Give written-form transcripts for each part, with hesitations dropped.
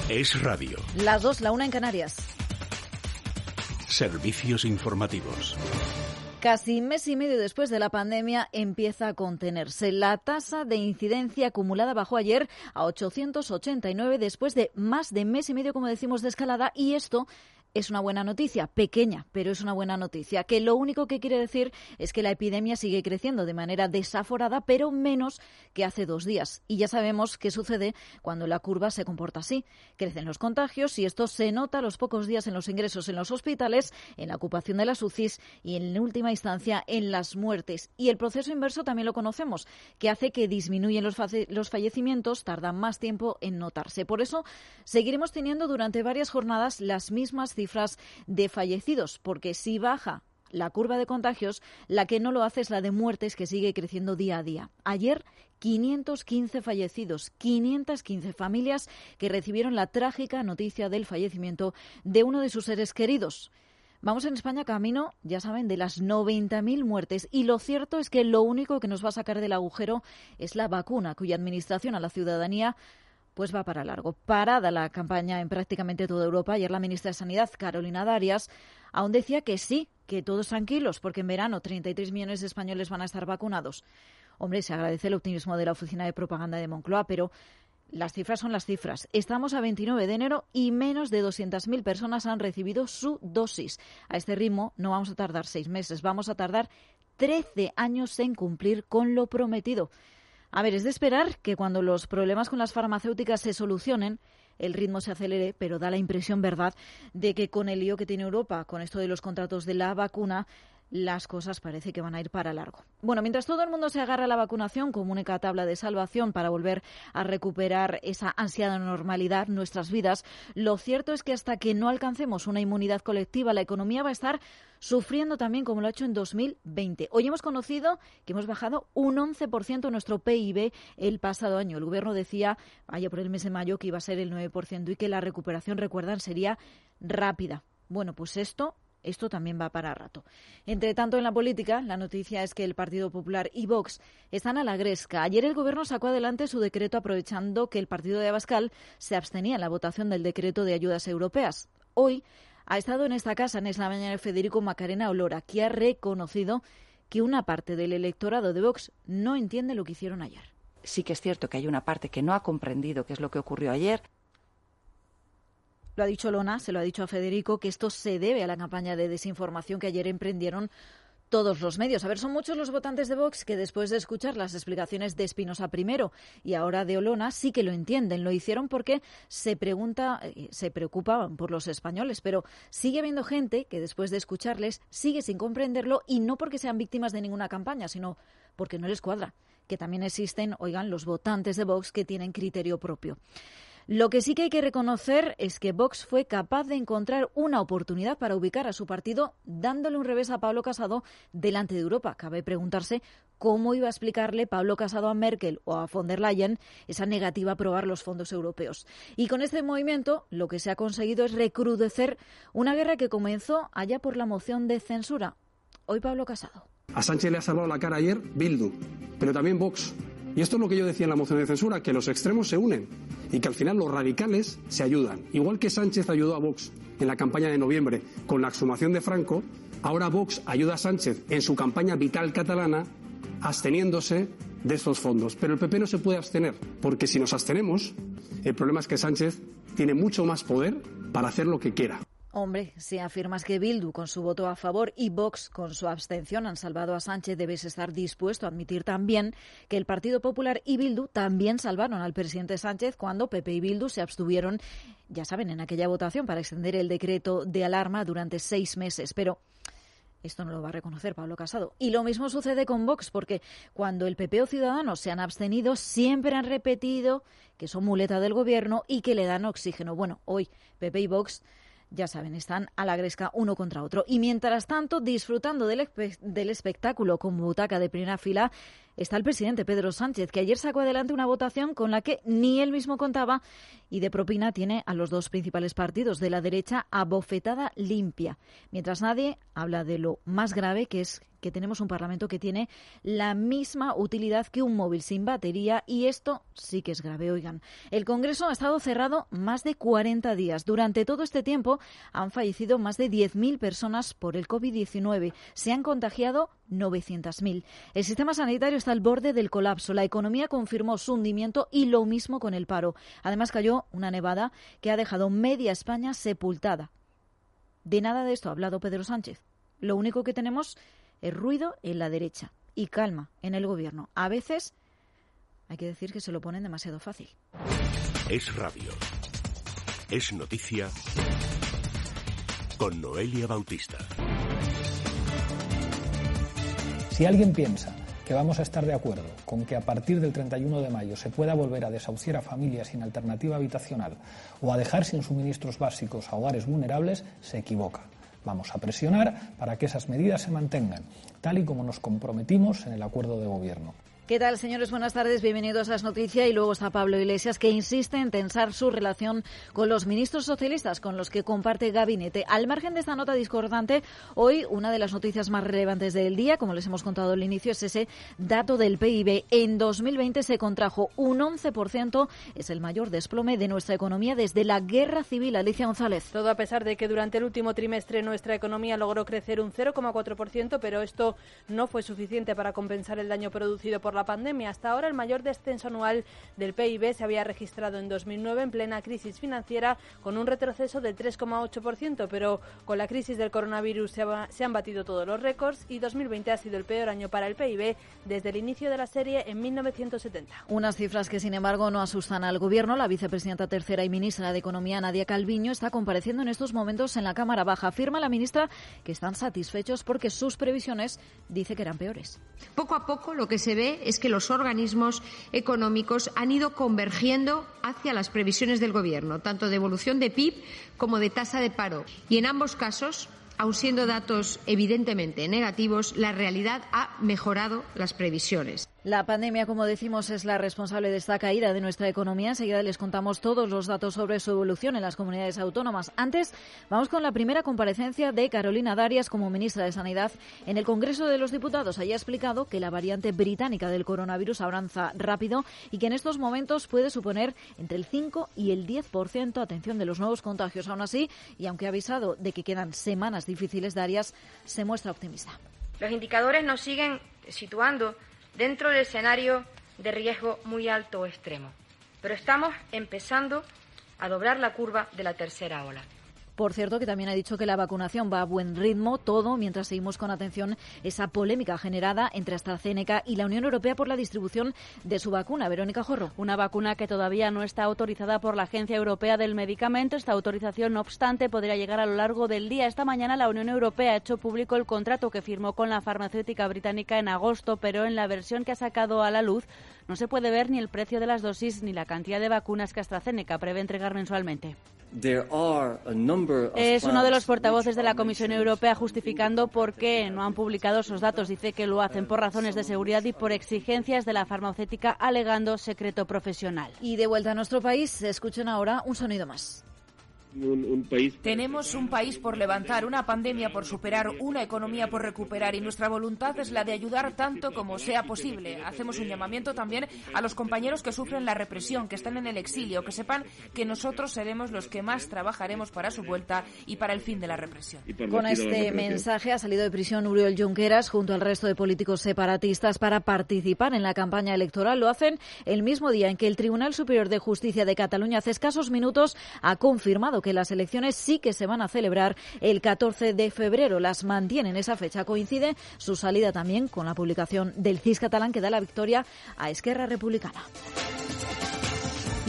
Es Radio. Las 2, la 1 en Canarias. Servicios informativos. Casi mes y medio después de la pandemia empieza a contenerse. La tasa de incidencia acumulada bajó ayer a 889 después de más de mes y medio, como decimos, de escalada, y esto es una buena noticia, pequeña, pero es una buena noticia, que lo único que quiere decir es que la epidemia sigue creciendo de manera desaforada, pero menos que hace 2 días. Y ya sabemos qué sucede cuando la curva se comporta así. Crecen los contagios y esto se nota a los pocos días en los ingresos en los hospitales, en la ocupación de las UCIs y, en última instancia, en las muertes. Y el proceso inverso también lo conocemos, que hace que disminuyen los fallecimientos, tardan más tiempo en notarse. Por eso seguiremos teniendo durante varias jornadas las mismas cifras de fallecidos, porque si baja la curva de contagios, la que no lo hace es la de muertes, que sigue creciendo día a día. Ayer, 515 fallecidos, 515 familias que recibieron la trágica noticia del fallecimiento de uno de sus seres queridos. Vamos en España camino, ya saben, de las 90.000 muertes, y lo cierto es que lo único que nos va a sacar del agujero es la vacuna, cuya administración a la ciudadanía pues va para largo. Parada la campaña en prácticamente toda Europa. Ayer la ministra de Sanidad, Carolina Darias, aún decía que sí, que todos tranquilos, porque en verano 33 millones de españoles van a estar vacunados. Hombre, se agradece el optimismo de la Oficina de Propaganda de Moncloa, pero las cifras son las cifras. Estamos a 29 de enero y menos de 200.000 personas han recibido su dosis. A este ritmo no vamos a tardar 6 meses, vamos a tardar 13 años en cumplir con lo prometido. A ver, es de esperar que cuando los problemas con las farmacéuticas se solucionen, el ritmo se acelere, pero da la impresión, ¿verdad?, de que con el lío que tiene Europa, con esto de los contratos de la vacuna, las cosas parece que van a ir para largo. Bueno, mientras todo el mundo se agarra a la vacunación como única tabla de salvación para volver a recuperar esa ansiada normalidad en nuestras vidas, lo cierto es que hasta que no alcancemos una inmunidad colectiva, la economía va a estar sufriendo también, como lo ha hecho en 2020. Hoy hemos conocido que hemos bajado un 11% nuestro PIB el pasado año. El Gobierno decía allá por el mes de mayo que iba a ser el 9% y que la recuperación, recuerdan, sería rápida. Bueno, pues esto también va para rato. Entre tanto, en la política, la noticia es que el Partido Popular y Vox están a la gresca. Ayer el Gobierno sacó adelante su decreto aprovechando que el partido de Abascal se abstenía en la votación del decreto de ayudas europeas. Hoy ha estado en esta casa, en esta mañana, Federico Macarena Olora, que ha reconocido que una parte del electorado de Vox no entiende lo que hicieron ayer. Sí que es cierto que hay una parte que no ha comprendido qué es lo que ocurrió ayer. Lo ha dicho Olona, se lo ha dicho a Federico, que esto se debe a la campaña de desinformación que ayer emprendieron todos los medios. A ver, son muchos los votantes de Vox que después de escuchar las explicaciones de Espinosa primero y ahora de Olona sí que lo entienden. Lo hicieron porque se preocupaban por los españoles, pero sigue habiendo gente que después de escucharles sigue sin comprenderlo, y no porque sean víctimas de ninguna campaña, sino porque no les cuadra. Que también existen, oigan, los votantes de Vox que tienen criterio propio. Lo que sí que hay que reconocer es que Vox fue capaz de encontrar una oportunidad para ubicar a su partido dándole un revés a Pablo Casado delante de Europa. Cabe preguntarse cómo iba a explicarle Pablo Casado a Merkel o a von der Leyen esa negativa a aprobar los fondos europeos. Y con este movimiento lo que se ha conseguido es recrudecer una guerra que comenzó allá por la moción de censura. Hoy Pablo Casado. A Sánchez le ha salvado la cara ayer Bildu, pero también Vox. Y esto es lo que yo decía en la moción de censura, que los extremos se unen y que al final los radicales se ayudan. Igual que Sánchez ayudó a Vox en la campaña de noviembre con la exhumación de Franco, ahora Vox ayuda a Sánchez en su campaña vital catalana absteniéndose de estos fondos. Pero el PP no se puede abstener, porque si nos abstenemos, el problema es que Sánchez tiene mucho más poder para hacer lo que quiera. Hombre, si afirmas que Bildu con su voto a favor y Vox con su abstención han salvado a Sánchez, debes estar dispuesto a admitir también que el Partido Popular y Bildu también salvaron al presidente Sánchez cuando PP y Bildu se abstuvieron, ya saben, en aquella votación para extender el decreto de alarma durante 6 meses. Pero esto no lo va a reconocer Pablo Casado. Y lo mismo sucede con Vox, porque cuando el PP o Ciudadanos se han abstenido, siempre han repetido que son muleta del Gobierno y que le dan oxígeno. Bueno, hoy PP y Vox, ya saben, están a la gresca uno contra otro. Y mientras tanto, disfrutando del espectáculo con butaca de primera fila, está el presidente Pedro Sánchez, que ayer sacó adelante una votación con la que ni él mismo contaba y de propina tiene a los dos principales partidos de la derecha a bofetada limpia. Mientras nadie habla de lo más grave, que es que tenemos un Parlamento que tiene la misma utilidad que un móvil sin batería, y esto sí que es grave. Oigan, el Congreso ha estado cerrado más de 40 días. Durante todo este tiempo han fallecido más de 10.000 personas por el COVID-19. Se han contagiado 900.000. El sistema sanitario está al borde del colapso. La economía confirmó su hundimiento y lo mismo con el paro. Además cayó una nevada que ha dejado media España sepultada. De nada de esto ha hablado Pedro Sánchez. Lo único que tenemos es ruido en la derecha y calma en el gobierno. A veces hay que decir que se lo ponen demasiado fácil. Es radio. Es noticia con Noelia Bautista. Si alguien piensa que vamos a estar de acuerdo con que a partir del 31 de mayo se pueda volver a desahuciar a familias sin alternativa habitacional o a dejar sin suministros básicos a hogares vulnerables, se equivoca. Vamos a presionar para que esas medidas se mantengan, tal y como nos comprometimos en el acuerdo de gobierno. ¿Qué tal, señores? Buenas tardes, bienvenidos a Es Noticia. Y luego está Pablo Iglesias, que insiste en tensar su relación con los ministros socialistas con los que comparte gabinete. Al margen de esta nota discordante, hoy una de las noticias más relevantes del día, como les hemos contado al inicio, es ese dato del PIB. En 2020 se contrajo un 11%, es el mayor desplome de nuestra economía desde la Guerra Civil. Alicia González. Todo a pesar de que durante el último trimestre nuestra economía logró crecer un 0,4%, pero esto no fue suficiente para compensar el daño producido por la pandemia. Hasta ahora el mayor descenso anual del PIB se había registrado en 2009 en plena crisis financiera con un retroceso del 3,8%, pero con la crisis del coronavirus se han batido todos los récords y 2020 ha sido el peor año para el PIB desde el inicio de la serie en 1970. Unas cifras que, sin embargo, no asustan al Gobierno. La vicepresidenta tercera y ministra de Economía, Nadia Calviño, está compareciendo en estos momentos en la Cámara Baja. Afirma la ministra que están satisfechos porque sus previsiones dice que eran peores. Poco a poco lo que se ve es que los organismos económicos han ido convergiendo hacia las previsiones del Gobierno, tanto de evolución de PIB como de tasa de paro. Y en ambos casos, aun siendo datos evidentemente negativos, la realidad ha mejorado las previsiones. La pandemia, como decimos, es la responsable de esta caída de nuestra economía. Enseguida les contamos todos los datos sobre su evolución en las comunidades autónomas. Antes, vamos con la primera comparecencia de Carolina Darias como ministra de Sanidad en el Congreso de los Diputados. Allí ha explicado que la variante británica del coronavirus avanza rápido y que en estos momentos puede suponer entre el 5 y el 10%, atención, de los nuevos contagios. Aún así, y aunque ha avisado de que quedan semanas difíciles, Darias se muestra optimista. Los indicadores nos siguen situando dentro del escenario de riesgo muy alto o extremo, pero estamos empezando a doblar la curva de la tercera ola. Por cierto, que también ha dicho que la vacunación va a buen ritmo, todo mientras seguimos con atención esa polémica generada entre AstraZeneca y la Unión Europea por la distribución de su vacuna. Verónica Jorro. Una vacuna que todavía no está autorizada por la Agencia Europea del Medicamento. Esta autorización, no obstante, podría llegar a lo largo del día. Esta mañana la Unión Europea ha hecho público el contrato que firmó con la farmacéutica británica en agosto, pero en la versión que ha sacado a la luz no se puede ver ni el precio de las dosis ni la cantidad de vacunas que AstraZeneca prevé entregar mensualmente. Es uno de los portavoces de la Comisión Europea justificando por qué no han publicado esos datos. Dice que lo hacen por razones de seguridad y por exigencias de la farmacéutica, alegando secreto profesional. Y de vuelta a nuestro país, escuchen ahora un sonido más. Tenemos un país por levantar, una pandemia por superar, una economía por recuperar y nuestra voluntad es la de ayudar tanto como sea posible. Hacemos un llamamiento también a los compañeros que sufren la represión, que están en el exilio, que sepan que nosotros seremos los que más trabajaremos para su vuelta y para el fin de la represión. Con este mensaje ha salido de prisión Oriol Junqueras junto al resto de políticos separatistas para participar en la campaña electoral. Lo hacen el mismo día en que el Tribunal Superior de Justicia de Cataluña hace escasos minutos ha confirmado que las elecciones sí que se van a celebrar el 14 de febrero. Las mantienen esa fecha. Coincide su salida también con la publicación del CIS catalán que da la victoria a Esquerra Republicana.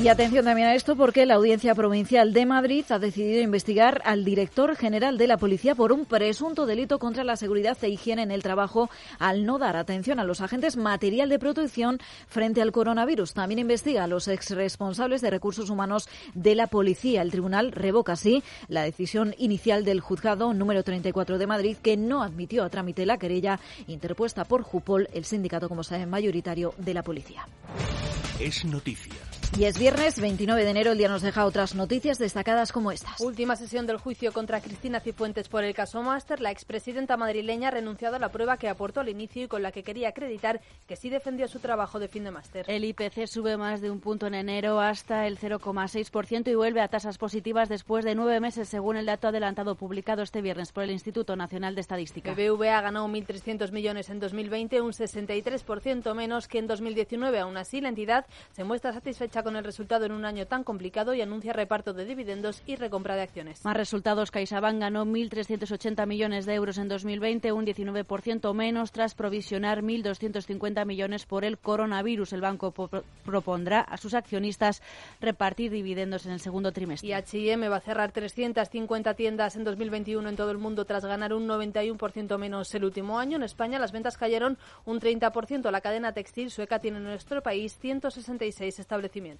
Y atención también a esto porque la Audiencia Provincial de Madrid ha decidido investigar al director general de la Policía por un presunto delito contra la seguridad e higiene en el trabajo al no dar atención a los agentes material de protección frente al coronavirus. También investiga a los exresponsables de recursos humanos de la Policía. El tribunal revoca así la decisión inicial del juzgado número 34 de Madrid, que no admitió a trámite la querella interpuesta por Jupol, el sindicato, como saben, mayoritario de la Policía. Es noticia. Y es viernes 29 de enero, el día nos deja otras noticias destacadas como estas. Última sesión del juicio contra Cristina Cifuentes por el caso Máster. La expresidenta madrileña ha renunciado a la prueba que aportó al inicio y con la que quería acreditar que sí defendió su trabajo de fin de máster. El IPC sube más de un punto en enero hasta el 0,6% y vuelve a tasas positivas después de 9 meses, según el dato adelantado publicado este viernes por el Instituto Nacional de Estadística. BBVA ganó 1.300 millones en 2020, un 63% menos que en 2019. Aún así, la entidad se muestra satisfecha con el resultado en un año tan complicado y anuncia reparto de dividendos y recompra de acciones. Más resultados: CaixaBank ganó 1.380 millones de euros en 2020, un 19% menos tras provisionar 1.250 millones por el coronavirus. El banco propondrá a sus accionistas repartir dividendos en el segundo trimestre. Y H&M va a cerrar 350 tiendas en 2021 en todo el mundo tras ganar un 91% menos el último año. En España las ventas cayeron un 30%. La cadena textil sueca tiene en nuestro país 166 establecimientos.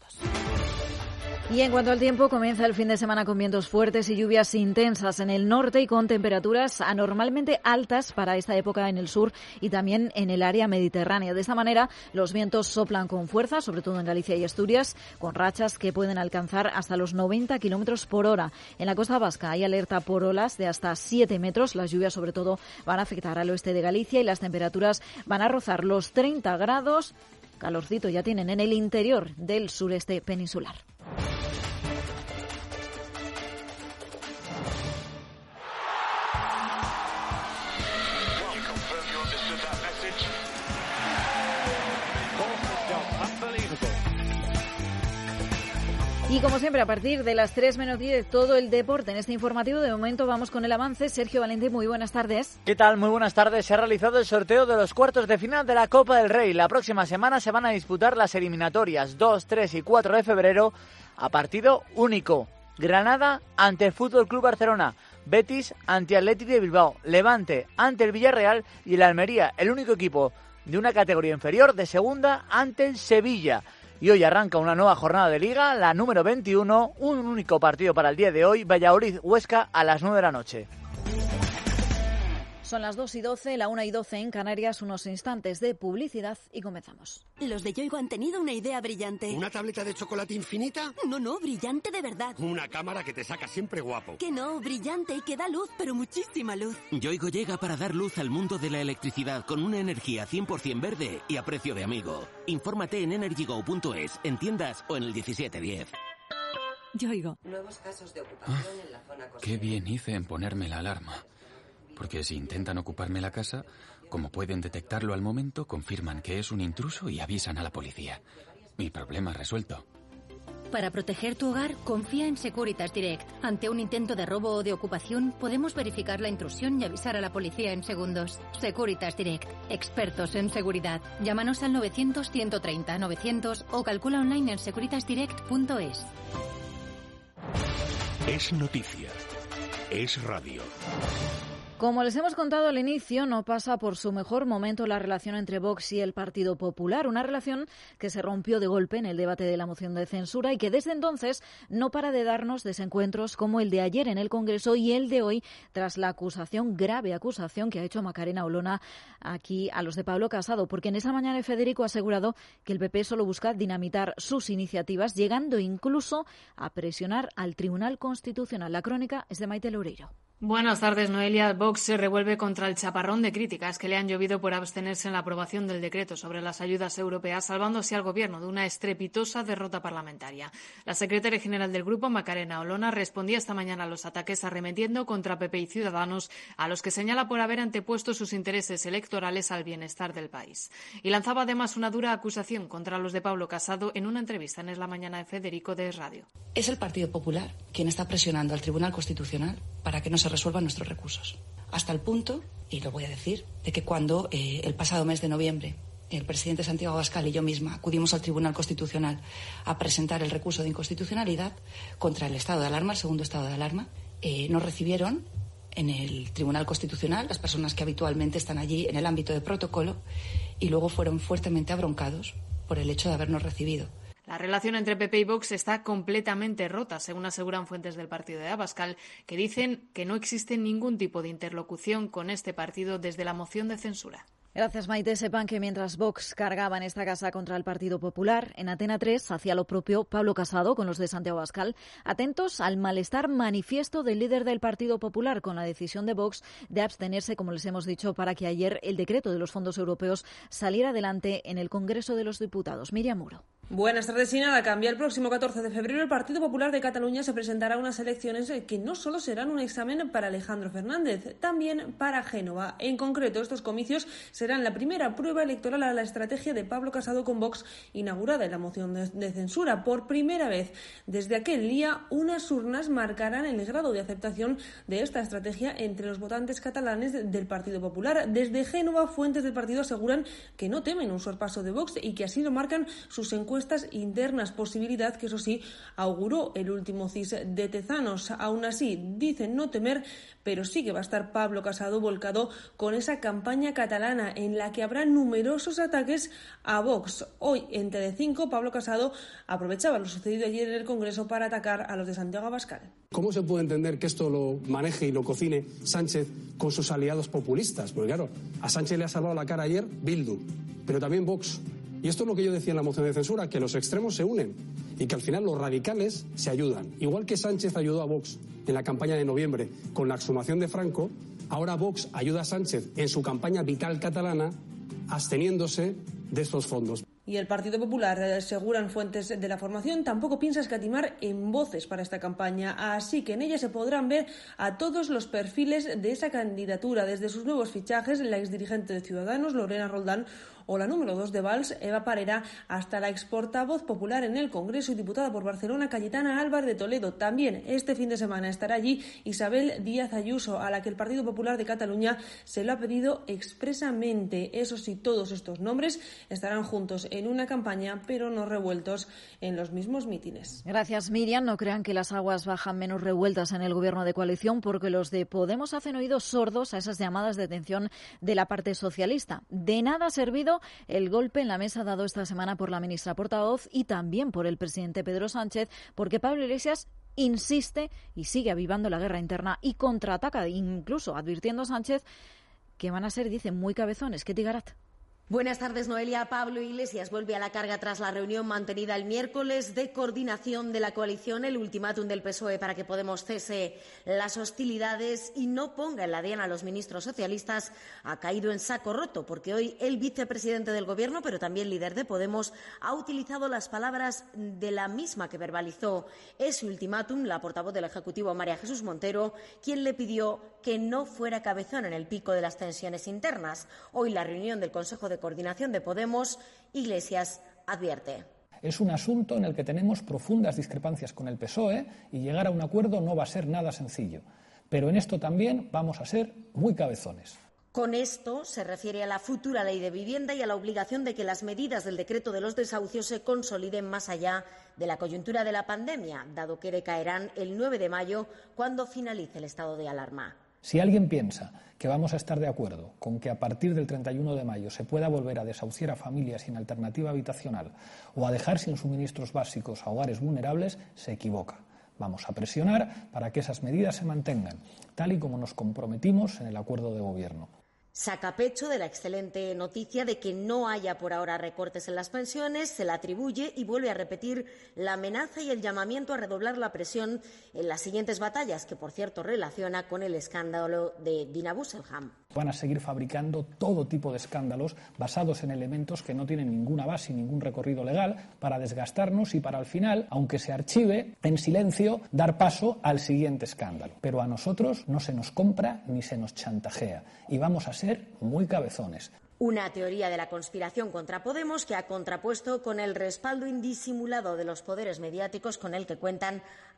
Y en cuanto al tiempo, comienza el fin de semana con vientos fuertes y lluvias intensas en el norte y con temperaturas anormalmente altas para esta época en el sur y también en el área mediterránea. De esta manera, los vientos soplan con fuerza, sobre todo en Galicia y Asturias, con rachas que pueden alcanzar hasta los 90 kilómetros por hora. En la costa vasca hay alerta por olas de hasta 7 metros. Las lluvias, sobre todo, van a afectar al oeste de Galicia y las temperaturas van a rozar los 30 grados. Calorcito ya tienen en el interior del sureste peninsular. Y como siempre, a partir de las 3 menos 10, todo el deporte en este informativo. De momento vamos con el avance. Sergio Valentín, muy buenas tardes. ¿Qué tal? Muy buenas tardes. Se ha realizado el sorteo de los cuartos de final de la Copa del Rey. La próxima semana se van a disputar las eliminatorias 2, 3 y 4 de febrero a partido único. Granada ante el Fútbol Club Barcelona, Betis ante Athletic de Bilbao, Levante ante el Villarreal y el Almería, el único equipo de una categoría inferior de segunda, ante el Sevilla. Y hoy arranca una nueva jornada de Liga, la número 21, un único partido para el día de hoy, Valladolid-Huesca a las 9 de la noche. Son las 2:12, la 1:12 en Canarias, unos instantes de publicidad y comenzamos. Los de Yoigo han tenido una idea brillante. ¿Una tableta de chocolate infinita? No, brillante de verdad. Una cámara que te saca siempre guapo. Que no, brillante y que da luz, pero muchísima luz. Yoigo llega para dar luz al mundo de la electricidad con una energía 100% verde y a precio de amigo. Infórmate en energygo.es, en tiendas o en el 1710. Yoigo. Nuevos casos de ocupación en la zona costera. Qué bien hice en ponerme la alarma. Porque si intentan ocuparme la casa, como pueden detectarlo al momento, confirman que es un intruso y avisan a la policía. Mi problema resuelto. Para proteger tu hogar, confía en Securitas Direct. Ante un intento de robo o de ocupación, podemos verificar la intrusión y avisar a la policía en segundos. Securitas Direct, expertos en seguridad. Llámanos al 900-130-900 o calcula online en securitasdirect.es. Es noticia. Es radio. Como les hemos contado al inicio, no pasa por su mejor momento la relación entre Vox y el Partido Popular, una relación que se rompió de golpe en el debate de la moción de censura y que desde entonces no para de darnos desencuentros como el de ayer en el Congreso y el de hoy tras la grave acusación que ha hecho Macarena Olona aquí a los de Pablo Casado, porque en esa mañana Federico ha asegurado que el PP solo busca dinamitar sus iniciativas, llegando incluso a presionar al Tribunal Constitucional. La crónica es de Maite Loureiro. Buenas tardes, Noelia. Vox se revuelve contra el chaparrón de críticas que le han llovido por abstenerse en la aprobación del decreto sobre las ayudas europeas, salvando así al Gobierno de una estrepitosa derrota parlamentaria. La secretaria general del Grupo, Macarena Olona, respondía esta mañana a los ataques arremetiendo contra PP y Ciudadanos, a los que señala por haber antepuesto sus intereses electorales al bienestar del país. Y lanzaba además una dura acusación contra los de Pablo Casado en una entrevista en Es la Mañana de Federico de Es Radio. Es el Partido Popular quien está presionando al Tribunal Constitucional para que no se resuelvan nuestros recursos. Hasta el punto, y lo voy a decir, de que cuando el pasado mes de noviembre el presidente Santiago Abascal y yo misma acudimos al Tribunal Constitucional a presentar el recurso de inconstitucionalidad contra el estado de alarma, el segundo estado de alarma. Nos recibieron en el Tribunal Constitucional las personas que habitualmente están allí en el ámbito de protocolo y luego fueron fuertemente abroncados por el hecho de habernos recibido. La relación entre PP y Vox está completamente rota, según aseguran fuentes del partido de Abascal, que dicen que no existe ningún tipo de interlocución con este partido desde la moción de censura. Gracias, Maite. Sepan que mientras Vox cargaba en esta casa contra el Partido Popular, en Antena 3 hacía lo propio Pablo Casado con los de Santiago Abascal, atentos al malestar manifiesto del líder del Partido Popular con la decisión de Vox de abstenerse, como les hemos dicho, para que ayer el decreto de los fondos europeos saliera adelante en el Congreso de los Diputados. Miriam Muro. Buenas tardes. Y nada cambia. El próximo 14 de febrero el Partido Popular de Cataluña se presentará a unas elecciones que no solo serán un examen para Alejandro Fernández, también para Génova. En concreto, estos comicios serán la primera prueba electoral a la estrategia de Pablo Casado con Vox, inaugurada en la moción de censura. Por primera vez desde aquel día, unas urnas marcarán el grado de aceptación de esta estrategia entre los votantes catalanes del Partido Popular. Desde Génova, fuentes del partido aseguran que no temen un sorpaso de Vox y que así lo marcan sus encuestas internas, posibilidad que, eso sí, auguró el último CIS de Tezanos. Aún así, dicen no temer, pero sí que va a estar Pablo Casado volcado con esa campaña catalana en la que habrá numerosos ataques a Vox. Hoy, en Telecinco, Pablo Casado aprovechaba lo sucedido ayer en el Congreso para atacar a los de Santiago Abascal. ¿Cómo se puede entender que esto lo maneje y lo cocine Sánchez con sus aliados populistas? Porque claro, a Sánchez le ha salvado la cara ayer Bildu, pero también Vox. Y esto es lo que yo decía en la moción de censura, que los extremos se unen y que al final los radicales se ayudan. Igual que Sánchez ayudó a Vox en la campaña de noviembre con la exhumación de Franco, ahora Vox ayuda a Sánchez en su campaña vital catalana absteniéndose de estos fondos. Y el Partido Popular, aseguran fuentes de la formación, tampoco piensa escatimar en voces para esta campaña, así que en ella se podrán ver a todos los perfiles de esa candidatura, desde sus nuevos fichajes, la exdirigente de Ciudadanos, Lorena Roldán, o la número 2 de Valls, Eva Parera, hasta la exportavoz popular en el Congreso y diputada por Barcelona, Cayetana Álvarez de Toledo. También este fin de semana estará allí Isabel Díaz Ayuso, a la que el Partido Popular de Cataluña se lo ha pedido expresamente. Eso sí, todos estos nombres estarán juntos en una campaña, pero no revueltos en los mismos mítines. Gracias, Miriam. No crean que las aguas bajan menos revueltas en el gobierno de coalición, porque los de Podemos hacen oídos sordos a esas llamadas de atención de la parte socialista. De nada ha servido el golpe en la mesa dado esta semana por la ministra portavoz y también por el presidente Pedro Sánchez, porque Pablo Iglesias insiste y sigue avivando la guerra interna y contraataca, incluso advirtiendo a Sánchez que van a ser, dice, muy cabezones. Ketty Garat. Buenas tardes, Noelia. Pablo Iglesias vuelve a la carga tras la reunión mantenida el miércoles de coordinación de la coalición, el ultimátum del PSOE para que Podemos cese las hostilidades y no ponga en la diana a los ministros socialistas ha caído en saco roto, porque hoy el vicepresidente del Gobierno, pero también líder de Podemos, ha utilizado las palabras de la misma que verbalizó ese ultimátum la portavoz del Ejecutivo, María Jesús Montero, quien le pidió que no fuera cabezón en el pico de las tensiones internas. Hoy la reunión del Consejo de Coordinación de Podemos, Iglesias advierte. Es un asunto en el que tenemos profundas discrepancias con el PSOE y llegar a un acuerdo no va a ser nada sencillo. Pero en esto también vamos a ser muy cabezones. Con esto se refiere a la futura ley de vivienda y a la obligación de que las medidas del decreto de los desahucios se consoliden más allá de la coyuntura de la pandemia, dado que decaerán el 9 de mayo cuando finalice el estado de alarma. Si alguien piensa que vamos a estar de acuerdo con que a partir del 31 de mayo se pueda volver a desahuciar a familias sin alternativa habitacional o a dejar sin suministros básicos a hogares vulnerables, se equivoca. Vamos a presionar para que esas medidas se mantengan, tal y como nos comprometimos en el acuerdo de gobierno. Saca pecho de la excelente noticia de que no haya por ahora recortes en las pensiones, se la atribuye y vuelve a repetir la amenaza y el llamamiento a redoblar la presión en las siguientes batallas, que por cierto relaciona con el escándalo de Dina Busselham. Van a seguir fabricando todo tipo de escándalos basados en elementos que no tienen ninguna base y ningún recorrido legal para desgastarnos y para al final, aunque se archive, en silencio, dar paso al siguiente escándalo. Pero a nosotros no se nos compra ni se nos chantajea y vamos a ser muy cabezones. Una teoría de la conspiración contra Podemos que ha contrapuesto con el respaldo indisimulado de los poderes mediáticos con el que cuentan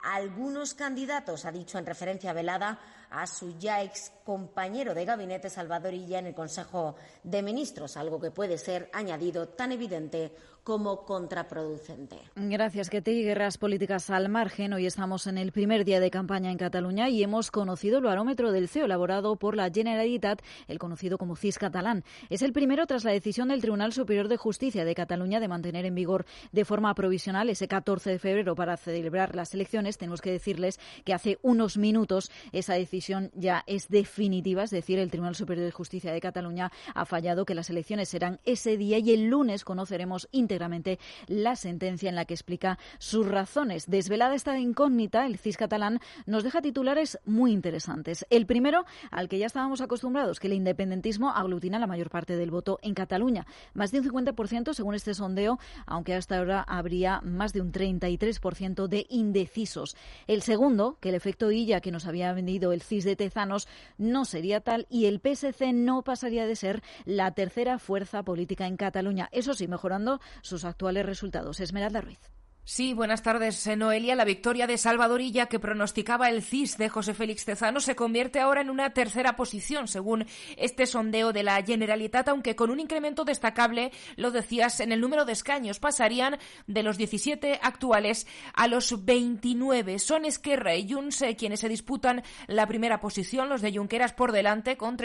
algunos candidatos, ha dicho en referencia velada a su ya ex compañero de gabinete Salvador Illa en el Consejo de Ministros, algo que puede ser añadido tan evidente como contraproducente. Gracias, Ketty. Guerras políticas al margen. Hoy estamos en el primer día de campaña en Cataluña y hemos conocido el barómetro del CEO elaborado por la Generalitat, el conocido como CIS catalán. Es el primero tras la decisión del Tribunal Superior de Justicia de Cataluña de mantener en vigor de forma provisional ese 14 de febrero para celebrar las elecciones. Tenemos que decirles que hace unos minutos esa decisión ya es definitiva, es decir, el Tribunal Superior de Justicia de Cataluña ha fallado que las elecciones serán ese día y el lunes conoceremos íntegramente la sentencia en la que explica sus razones. Desvelada esta incógnita, el CIS catalán nos deja titulares muy interesantes. El primero, al que ya estábamos acostumbrados, que el independentismo aglutina la mayor parte del voto en Cataluña. Más de un 50% según este sondeo, aunque hasta ahora habría más de un 33% de indecisos. El segundo, que el efecto Illa que nos había vendido el CIS de Tezanos no sería tal y el PSC no pasaría de ser la tercera fuerza política en Cataluña. Eso sí, mejorando sus actuales resultados. Esmeralda Ruiz. Sí, buenas tardes, Noelia. La victoria de Salvador Illa, que pronosticaba el CIS de José Félix Tezanos, se convierte ahora en una tercera posición, según este sondeo de la Generalitat, aunque con un incremento destacable, lo decías, en el número de escaños. Pasarían de los 17 actuales a los 29. Son Esquerra y Junts quienes se disputan la primera posición, los de Junqueras por delante, con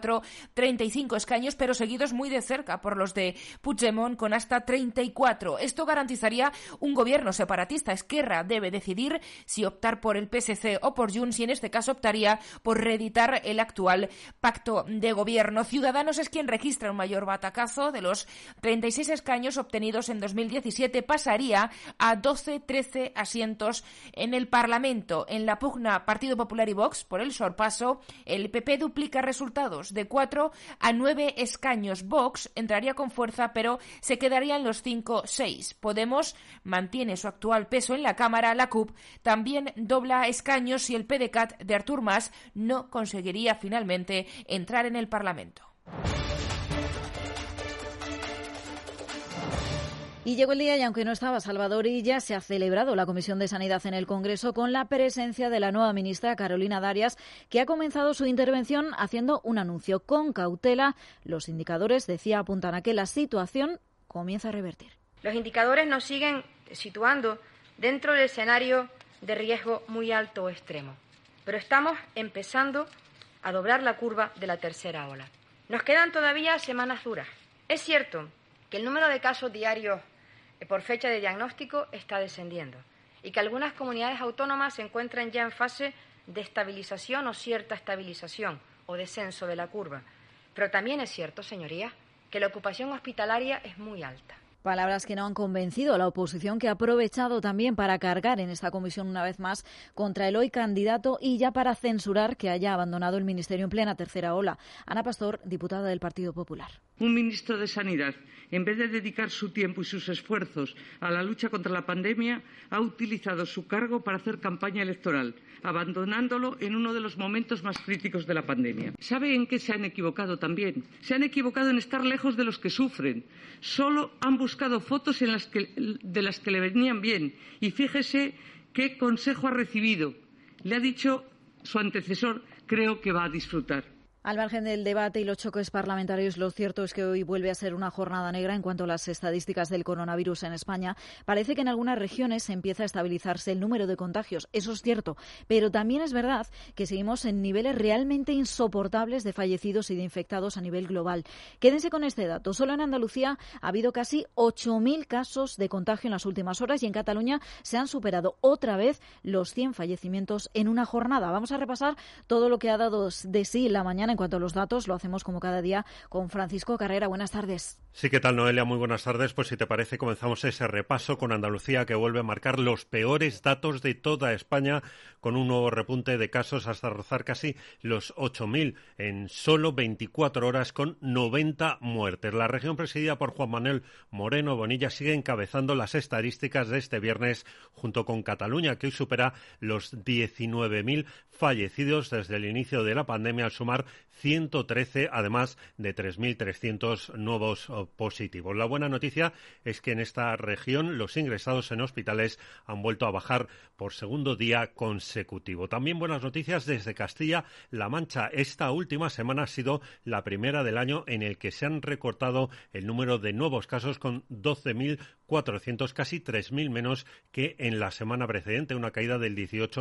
34-35 escaños, pero seguidos muy de cerca por los de Puigdemont, con hasta 34. Esto garantizaría un gobierno separatista. Esquerra debe decidir si optar por el PSC o por Junts y en este caso optaría por reeditar el actual pacto de gobierno. Ciudadanos es quien registra un mayor batacazo. De los 36 escaños obtenidos en 2017 pasaría a 12-13 asientos en el Parlamento. En la pugna Partido Popular y Vox por el sorpaso, el PP duplica resultados de 4 a 9 escaños. Vox entraría con fuerza pero se quedaría en los 5-6. Podemos mantiene su actual peso en la Cámara. La CUP también dobla escaños y el PDeCAT de Artur Mas no conseguiría finalmente entrar en el Parlamento. Y llegó el día y aunque no estaba Salvador Illa, se ha celebrado la Comisión de Sanidad en el Congreso con la presencia de la nueva ministra Carolina Darias, que ha comenzado su intervención haciendo un anuncio. Con cautela, los indicadores, decía, apuntan a que la situación comienza a revertir. Los indicadores nos siguen situando dentro del escenario de riesgo muy alto o extremo, pero estamos empezando a doblar la curva de la tercera ola. Nos quedan todavía semanas duras. Es cierto que el número de casos diarios por fecha de diagnóstico está descendiendo y que algunas comunidades autónomas se encuentran ya en fase de estabilización o cierta estabilización o descenso de la curva. Pero también es cierto, señorías, que la ocupación hospitalaria es muy alta. Palabras que no han convencido a la oposición, que ha aprovechado también para cargar en esta comisión una vez más contra el hoy candidato y ya para censurar que haya abandonado el Ministerio en plena tercera ola. Ana Pastor, diputada del Partido Popular. Un ministro de Sanidad, en vez de dedicar su tiempo y sus esfuerzos a la lucha contra la pandemia, ha utilizado su cargo para hacer campaña electoral, abandonándolo en uno de los momentos más críticos de la pandemia. ¿Sabe en qué se han equivocado también? Se han equivocado en estar lejos de los que sufren. Solo han buscado fotos de las que le venían bien. Y fíjese qué consejo ha recibido. Le ha dicho su antecesor, creo que va a disfrutar. Al margen del debate y los choques parlamentarios, lo cierto es que hoy vuelve a ser una jornada negra en cuanto a las estadísticas del coronavirus en España. Parece que en algunas regiones empieza a estabilizarse el número de contagios. Eso es cierto, pero también es verdad que seguimos en niveles realmente insoportables de fallecidos y de infectados a nivel global. Quédense con este dato. Solo en Andalucía ha habido casi 8.000 casos de contagio en las últimas horas y en Cataluña se han superado otra vez los 100 fallecimientos en una jornada. Vamos a repasar todo lo que ha dado de sí la mañana en cuanto a los datos. Lo hacemos como cada día con Francisco Carrera. Buenas tardes. Sí, ¿qué tal, Noelia? Muy buenas tardes. Pues si te parece, comenzamos ese repaso con Andalucía, que vuelve a marcar los peores datos de toda España, con un nuevo repunte de casos hasta rozar casi los 8.000 en solo 24 horas, con 90 muertes. La región presidida por Juan Manuel Moreno Bonilla sigue encabezando las estadísticas de este viernes, junto con Cataluña, que hoy supera los 19.000 fallecidos desde el inicio de la pandemia, al sumar 113, además de 3.300 nuevos positivos. La buena noticia es que en esta región los ingresados en hospitales han vuelto a bajar por segundo día consecutivo. También buenas noticias desde Castilla-La Mancha. Esta última semana ha sido la primera del año en el que se han recortado el número de nuevos casos con 12.400, casi 3.000 menos que en la semana precedente, una caída del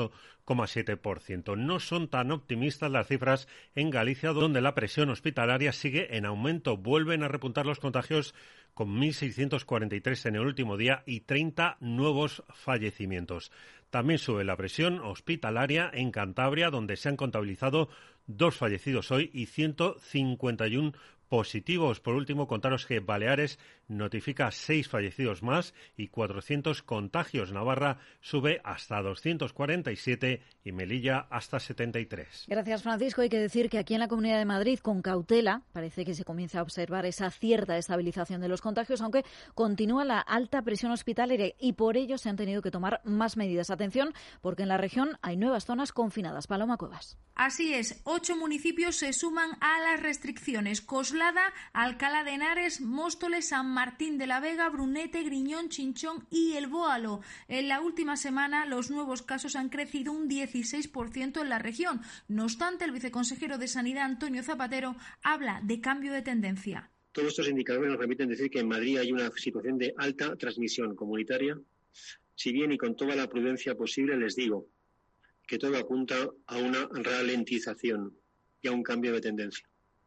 18,7%. No son tan optimistas las cifras en Galicia, donde la presión hospitalaria sigue en aumento. Vuelven a repuntar los contagios con 1.643 en el último día y 30 nuevos fallecimientos. También sube la presión hospitalaria en Cantabria, donde se han contabilizado 2 fallecidos hoy y 151 positivos. Por último, contaros que Baleares notifica 6 fallecidos más y 400 contagios. Navarra sube hasta 247 y Melilla hasta 73. Gracias, Francisco. Hay que decir que aquí en la Comunidad de Madrid, con cautela, parece que se comienza a observar esa cierta estabilización de los contagios, aunque continúa la alta presión hospitalaria y por ello se han tenido que tomar más medidas. Atención, porque en la región hay nuevas zonas confinadas. Paloma Cuevas. Así es, 8 municipios se suman a las restricciones. Coslada, Alcalá de Henares, Móstoles, San Martín de la Vega, Brunete, Griñón, Chinchón y El Bóalo. En la última semana los nuevos casos han crecido un 16% en la región. No obstante, el viceconsejero de Sanidad, Antonio Zapatero, habla de cambio de tendencia. Todos estos indicadores nos permiten decir que en Madrid hay una situación de alta transmisión comunitaria. Si bien y con toda la prudencia posible les digo que todo apunta a una ralentización y a un cambio de tendencia.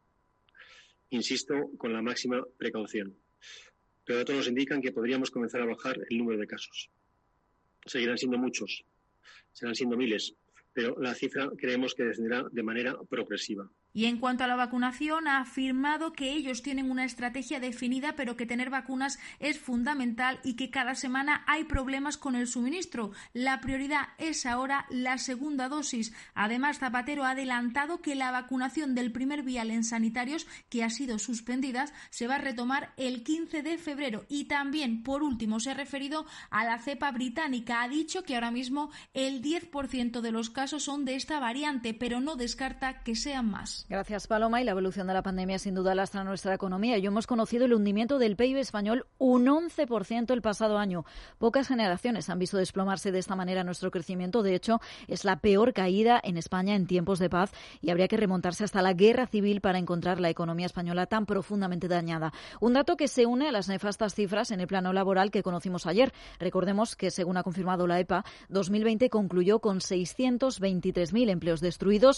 Insisto, con la máxima precaución. Pero datos nos indican que podríamos comenzar a bajar el número de casos. Seguirán siendo muchos, serán siendo miles, pero la cifra creemos que descenderá de manera progresiva. Y en cuanto a la vacunación, ha afirmado que ellos tienen una estrategia definida, pero que tener vacunas es fundamental y que cada semana hay problemas con el suministro. La prioridad es ahora la segunda dosis. Además, Zapatero ha adelantado que la vacunación del primer vial en sanitarios, que ha sido suspendida, se va a retomar el 15 de febrero. Y también, por último, se ha referido a la cepa británica. Ha dicho que ahora mismo el 10% de los casos son de esta variante, pero no descarta que sean más. Gracias, Paloma. Y la evolución de la pandemia sin duda lastra nuestra economía. Y hemos conocido el hundimiento del PIB español un 11% el pasado año. Pocas generaciones han visto desplomarse de esta manera nuestro crecimiento. De hecho, es la peor caída en España en tiempos de paz y habría que remontarse hasta la guerra civil para encontrar la economía española tan profundamente dañada. Un dato que se une a las nefastas cifras en el plano laboral que conocimos ayer. Recordemos que, según ha confirmado la EPA, 2020 concluyó con 623.000 empleos destruidos,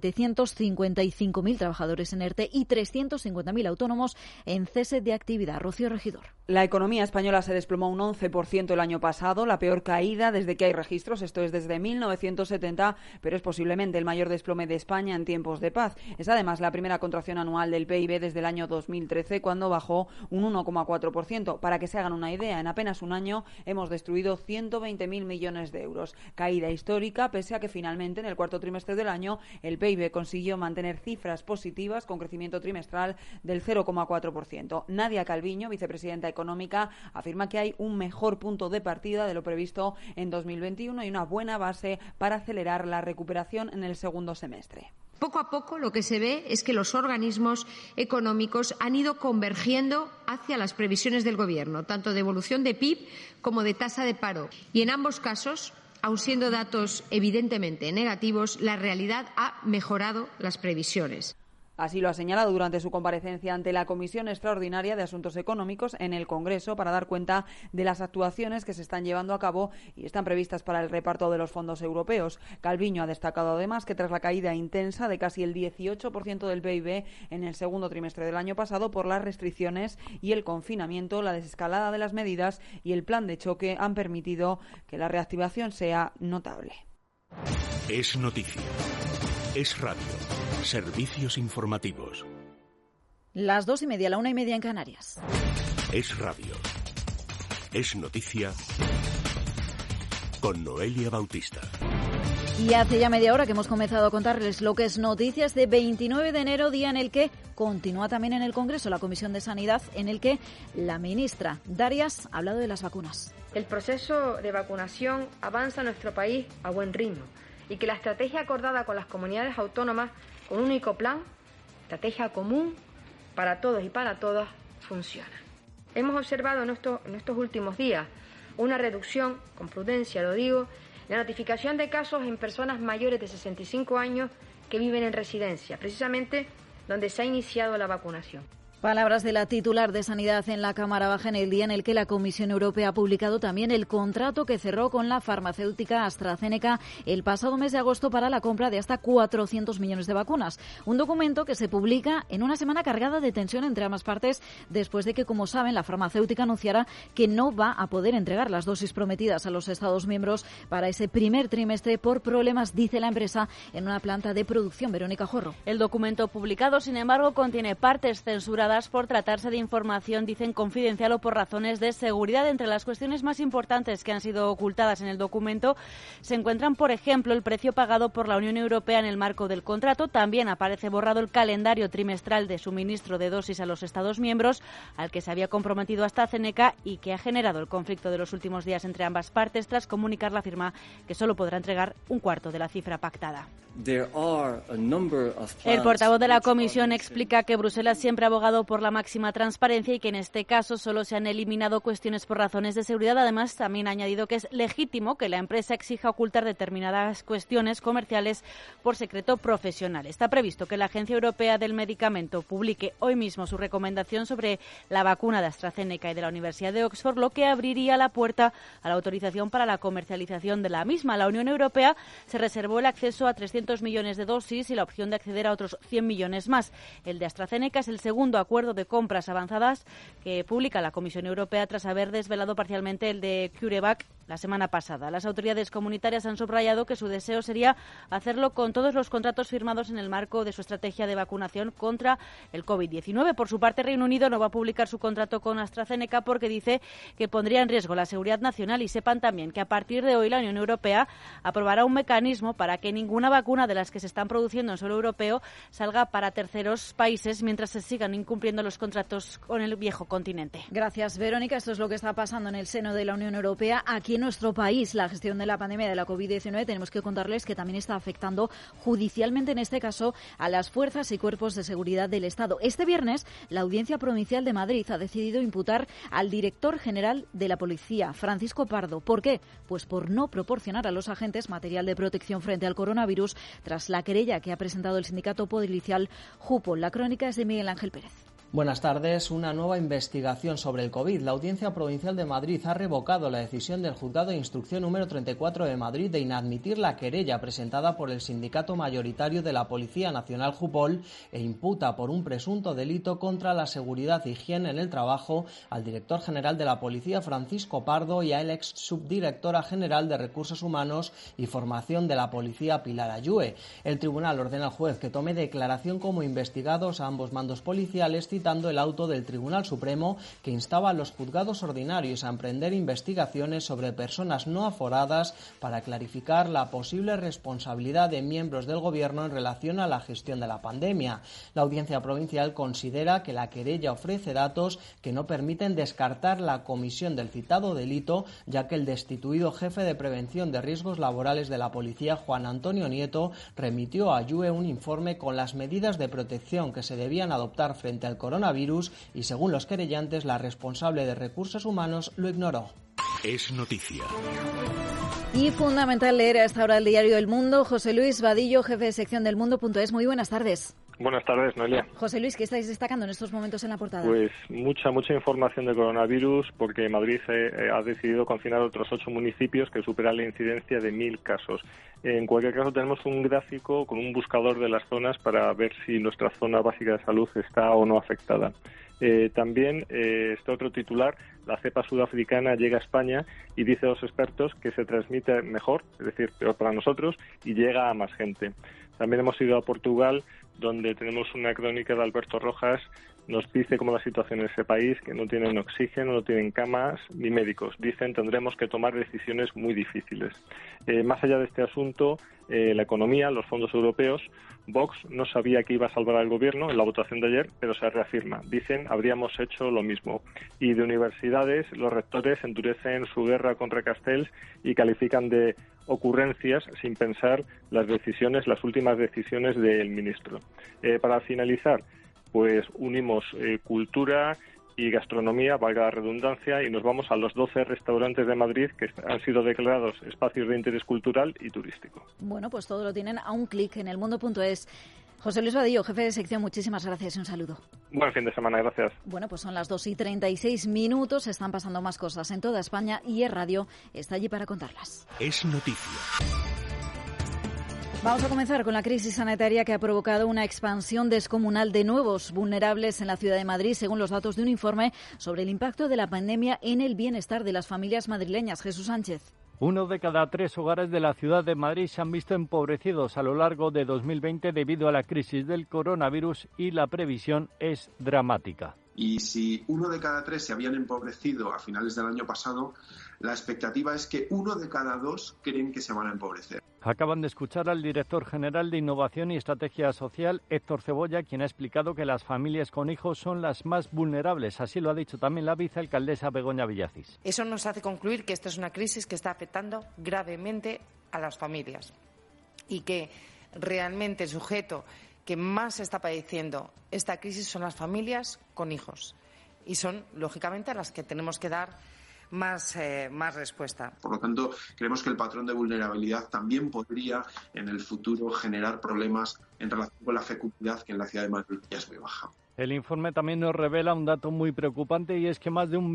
755.000 trabajadores en ERTE y 350.000 autónomos en cese de actividad. Rocío Regidor. La economía española se desplomó un 11% el año pasado, la peor caída desde que hay registros, esto es desde 1970, pero es posiblemente el mayor desplome de España en tiempos de paz. Es además la primera contracción anual del PIB desde el año 2013, cuando bajó un 1,4%. Para que se hagan una idea, en apenas un año hemos destruido 120.000 millones de euros. Caída histórica, pese a que finalmente en el cuarto trimestre del año el PIB consiguió mantener cifras positivas con crecimiento trimestral del 0,4%. Nadia Calviño, vicepresidenta económica, afirma que hay un mejor punto de partida de lo previsto en 2021 y una buena base para acelerar la recuperación en el segundo semestre. Poco a poco lo que se ve es que los organismos económicos han ido convergiendo hacia las previsiones del Gobierno, tanto de evolución de PIB como de tasa de paro. Y en ambos casos, aun siendo datos evidentemente negativos, la realidad ha mejorado las previsiones. Así lo ha señalado durante su comparecencia ante la Comisión Extraordinaria de Asuntos Económicos en el Congreso para dar cuenta de las actuaciones que se están llevando a cabo y están previstas para el reparto de los fondos europeos. Calviño ha destacado además que tras la caída intensa de casi el 18% del PIB en el segundo trimestre del año pasado por las restricciones y el confinamiento, la desescalada de las medidas y el plan de choque han permitido que la reactivación sea notable. Es noticia. Es radio. Servicios informativos. Las 2:30, la 1:30 en Canarias. Es radio. Es noticia. Con Noelia Bautista. Y hace ya media hora que hemos comenzado a contarles lo que es noticias de 29 de enero, día en el que continúa también en el Congreso la Comisión de Sanidad, en el que la ministra Darias ha hablado de las vacunas. El proceso de vacunación avanza en nuestro país a buen ritmo y que la estrategia acordada con las comunidades autónomas con un único plan estrategia común para todos y para todas funciona. Hemos observado en estos últimos días una reducción, con prudencia lo digo, la notificación de casos en personas mayores de 65 años que viven en residencia, precisamente donde se ha iniciado la vacunación. Palabras de la titular de Sanidad en la Cámara Baja en el día en el que la Comisión Europea ha publicado también el contrato que cerró con la farmacéutica AstraZeneca el pasado mes de agosto para la compra de hasta 400 millones de vacunas. Un documento que se publica en una semana cargada de tensión entre ambas partes después de que, como saben, la farmacéutica anunciara que no va a poder entregar las dosis prometidas a los Estados miembros para ese primer trimestre por problemas, dice la empresa, en una planta de producción. Verónica Jorro. El documento publicado, sin embargo, contiene partes censuradas por tratarse de información, dicen, confidencial o por razones de seguridad. Entre las cuestiones más importantes que han sido ocultadas en el documento se encuentran, por ejemplo, el precio pagado por la Unión Europea en el marco del contrato. También aparece borrado el calendario trimestral de suministro de dosis a los Estados miembros, al que se había comprometido AstraZeneca y que ha generado el conflicto de los últimos días entre ambas partes, tras comunicar la firma que solo podrá entregar un cuarto de la cifra pactada. El portavoz de la Comisión explica que Bruselas siempre ha abogado por la máxima transparencia y que en este caso solo se han eliminado cuestiones por razones de seguridad. Además, también ha añadido que es legítimo que la empresa exija ocultar determinadas cuestiones comerciales por secreto profesional. Está previsto que la Agencia Europea del Medicamento publique hoy mismo su recomendación sobre la vacuna de AstraZeneca y de la Universidad de Oxford, lo que abriría la puerta a la autorización para la comercialización de la misma. La Unión Europea se reservó el acceso a 300 millones de dosis y la opción de acceder a otros 100 millones más. El de AstraZeneca es el segundo acuerdo de compras avanzadas que publica la Comisión Europea tras haber desvelado parcialmente el de CureVac la semana pasada. Las autoridades comunitarias han subrayado que su deseo sería hacerlo con todos los contratos firmados en el marco de su estrategia de vacunación contra el COVID-19. Por su parte, Reino Unido no va a publicar su contrato con AstraZeneca porque dice que pondría en riesgo la seguridad nacional. Y sepan también que a partir de hoy la Unión Europea aprobará un mecanismo para que ninguna vacuna de las que se están produciendo en suelo europeo salga para terceros países mientras se sigan incumpliendo los contratos con el viejo continente. Gracias, Verónica. Esto es lo que está pasando en el seno de la Unión Europea. Aquí en nuestro país, la gestión de la pandemia de la COVID-19, tenemos que contarles que también está afectando judicialmente, en este caso, a las fuerzas y cuerpos de seguridad del Estado. Este viernes, la Audiencia Provincial de Madrid ha decidido imputar al director general de la Policía, Francisco Pardo. ¿Por qué? Pues por no proporcionar a los agentes material de protección frente al coronavirus, tras la querella que ha presentado el sindicato policial Jupol. La crónica es de Miguel Ángel Pérez. Buenas tardes. Una nueva investigación sobre el COVID. La Audiencia Provincial de Madrid ha revocado la decisión del Juzgado de Instrucción número 34 de Madrid de inadmitir la querella presentada por el sindicato mayoritario de la Policía Nacional Jupol e imputa por un presunto delito contra la seguridad e higiene en el trabajo al director general de la Policía, Francisco Pardo, y a la ex subdirectora general de Recursos Humanos y Formación de la Policía, Pilar Ayue. El tribunal ordena al juez que tome declaración como investigados a ambos mandos policiales, citando el auto del Tribunal Supremo que instaba a los juzgados ordinarios a emprender investigaciones sobre personas no aforadas para clarificar la posible responsabilidad de miembros del Gobierno en relación a la gestión de la pandemia. La Audiencia Provincial considera que la querella ofrece datos que no permiten descartar la comisión del citado delito, ya que el destituido jefe de prevención de riesgos laborales de la policía, Juan Antonio Nieto, remitió a Ayue un informe con las medidas de protección que se debían adoptar frente al coronavirus y, según los querellantes, la responsable de Recursos Humanos lo ignoró. Es noticia. Y fundamental leer a esta hora el diario El Mundo. José Luis Vadillo, jefe de sección del Mundo.es. Muy buenas tardes. Buenas tardes, Noelia. José Luis, ¿qué estáis destacando en estos momentos en la portada? Pues mucha información de coronavirus, porque Madrid ha decidido confinar otros 8 municipios que superan la incidencia de 1.000 casos. En cualquier caso, tenemos un gráfico con un buscador de las zonas para ver si nuestra zona básica de salud está o no afectada. También este otro titular: la cepa sudafricana llega a España y dice los expertos que se transmite mejor, es decir, peor para nosotros, y llega a más gente. También hemos ido a Portugal, donde tenemos una crónica de Alberto Rojas nos dice cómo la situación en ese país, que no tienen oxígeno, no tienen camas ni médicos. Dicen tendremos que tomar decisiones muy difíciles. Más allá de este asunto, la economía, los fondos europeos, Vox no sabía que iba a salvar al gobierno en la votación de ayer, pero se reafirma. Dicen, habríamos hecho lo mismo. Y de universidades, los rectores endurecen su guerra contra Castells y califican de ocurrencias sin pensar las últimas decisiones del ministro. Para finalizar, pues unimos cultura y gastronomía, valga la redundancia, y nos vamos a los 12 restaurantes de Madrid que han sido declarados espacios de interés cultural y turístico. Bueno, pues todo lo tienen a un clic en elmundo.es. José Luis Vadillo, jefe de sección, muchísimas gracias y un saludo. Buen fin de semana, gracias. Bueno, pues son las 2:36, están pasando más cosas en toda España y Es Radio está allí para contarlas. Es noticia. Vamos a comenzar con la crisis sanitaria que ha provocado una expansión descomunal de nuevos vulnerables en la ciudad de Madrid, según los datos de un informe sobre el impacto de la pandemia en el bienestar de las familias madrileñas. Jesús Sánchez. 1 de cada 3 hogares de la ciudad de Madrid se han visto empobrecidos a lo largo de 2020 debido a la crisis del coronavirus y la previsión es dramática. Y si 1 de cada 3 se habían empobrecido a finales del año pasado, la expectativa es que 1 de cada 2 creen que se van a empobrecer. Acaban de escuchar al director general de Innovación y Estrategia Social, Héctor Cebolla, quien ha explicado que las familias con hijos son las más vulnerables. Así lo ha dicho también la vicealcaldesa Begoña Villacís. Eso nos hace concluir que esta es una crisis que está afectando gravemente a las familias y que realmente el sujeto que más está padeciendo esta crisis son las familias con hijos y son, lógicamente, a las que tenemos que dar más respuesta. Por lo tanto, creemos que el patrón de vulnerabilidad también podría en el futuro generar problemas en relación con la fecundidad, que en la ciudad de Madrid ya es muy baja. El informe también nos revela un dato muy preocupante y es que más de un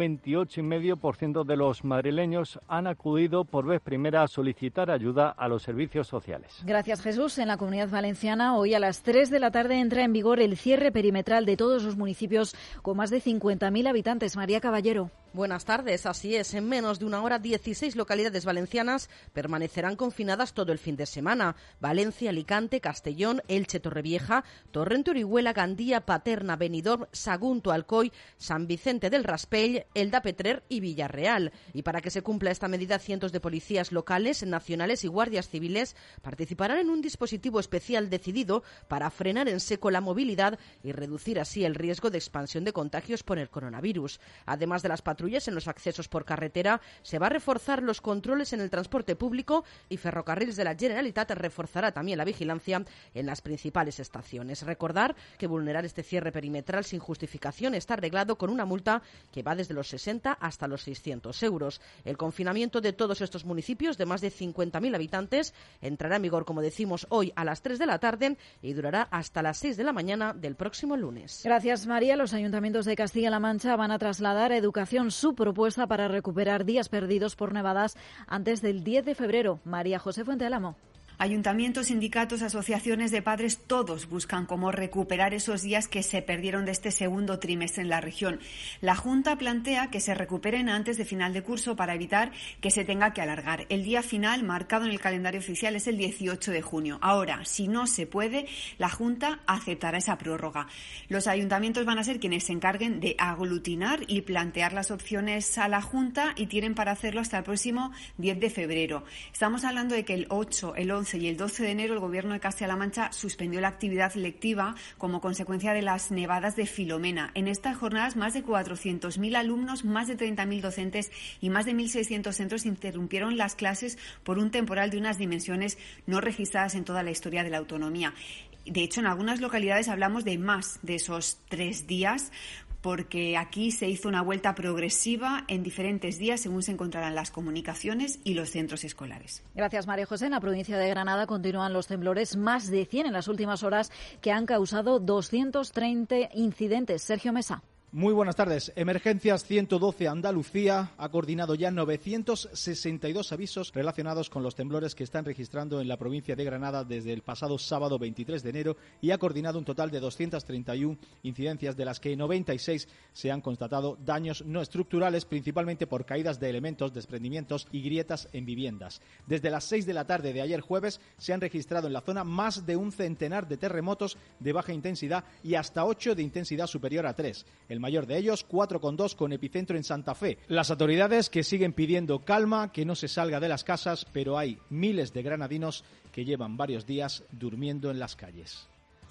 28,5% de los madrileños han acudido por vez primera a solicitar ayuda a los servicios sociales. Gracias, Jesús. En la Comunidad Valenciana, hoy a las 3 de la tarde entra en vigor el cierre perimetral de todos los municipios con más de 50.000 habitantes. María Caballero. Buenas tardes, así es. En menos de una hora, 16 localidades valencianas permanecerán confinadas todo el fin de semana. Valencia, Alicante, Castellón, Elche, Torrevieja, Torrente, Orihuela, Gandía, Paterna, Benidorm, Sagunto, Alcoy, San Vicente del Raspell, Elda, Petrer y Villarreal. Y para que se cumpla esta medida, cientos de policías locales, nacionales y guardias civiles participarán en un dispositivo especial decidido para frenar en seco la movilidad y reducir así el riesgo de expansión de contagios por el coronavirus. Además de las patrullas en los accesos por carretera, se va a reforzar los controles en el transporte público y Ferrocarriles de la Generalitat reforzará también la vigilancia en las principales estaciones. Recordar que vulnerar este cierre perimetral sin justificación está arreglado con una multa que va desde los 60 hasta los 600 euros. El confinamiento de todos estos municipios de más de 50.000 habitantes entrará en vigor, como decimos, hoy a las 3 de la tarde y durará hasta las 6 de la mañana del próximo lunes. Gracias, María. Los ayuntamientos de Castilla-La Mancha van a trasladar a Educación su propuesta para recuperar días perdidos por nevadas antes del 10 de febrero. María José Fuentealamo. Ayuntamientos, sindicatos, asociaciones de padres, todos buscan cómo recuperar esos días que se perdieron de este segundo trimestre en la región. La Junta plantea que se recuperen antes de final de curso para evitar que se tenga que alargar. El día final marcado en el calendario oficial es el 18 de junio. Ahora, si no se puede, la Junta aceptará esa prórroga. Los ayuntamientos van a ser quienes se encarguen de aglutinar y plantear las opciones a la Junta y tienen para hacerlo hasta el próximo 10 de febrero. Estamos hablando de que el 8, el 11 y el 12 de enero el Gobierno de Castilla-La Mancha suspendió la actividad lectiva como consecuencia de las nevadas de Filomena. En estas jornadas, más de 400.000 alumnos, más de 30.000 docentes y más de 1.600 centros interrumpieron las clases por un temporal de unas dimensiones no registradas en toda la historia de la autonomía. De hecho, en algunas localidades hablamos de más de esos 3 días, porque aquí se hizo una vuelta progresiva en diferentes días según se encontraran las comunicaciones y los centros escolares. Gracias, María José. En la provincia de Granada continúan los temblores, más de 100 en las últimas horas, que han causado 230 incidentes. Sergio Mesa. Muy buenas tardes. Emergencias 112 Andalucía ha coordinado ya 962 avisos relacionados con los temblores que están registrando en la provincia de Granada desde el pasado sábado 23 de enero y ha coordinado un total de 231 incidencias, de las que 96 se han constatado daños no estructurales, principalmente por caídas de elementos, desprendimientos y grietas en viviendas. Desde las 6 de la tarde de ayer jueves se han registrado en la zona más de un centenar de terremotos de baja intensidad y hasta 8 de intensidad superior a 3. El mayor de ellos, 4,2, con epicentro en Santa Fe. Las autoridades que siguen pidiendo calma, que no se salga de las casas, pero hay miles de granadinos que llevan varios días durmiendo en las calles.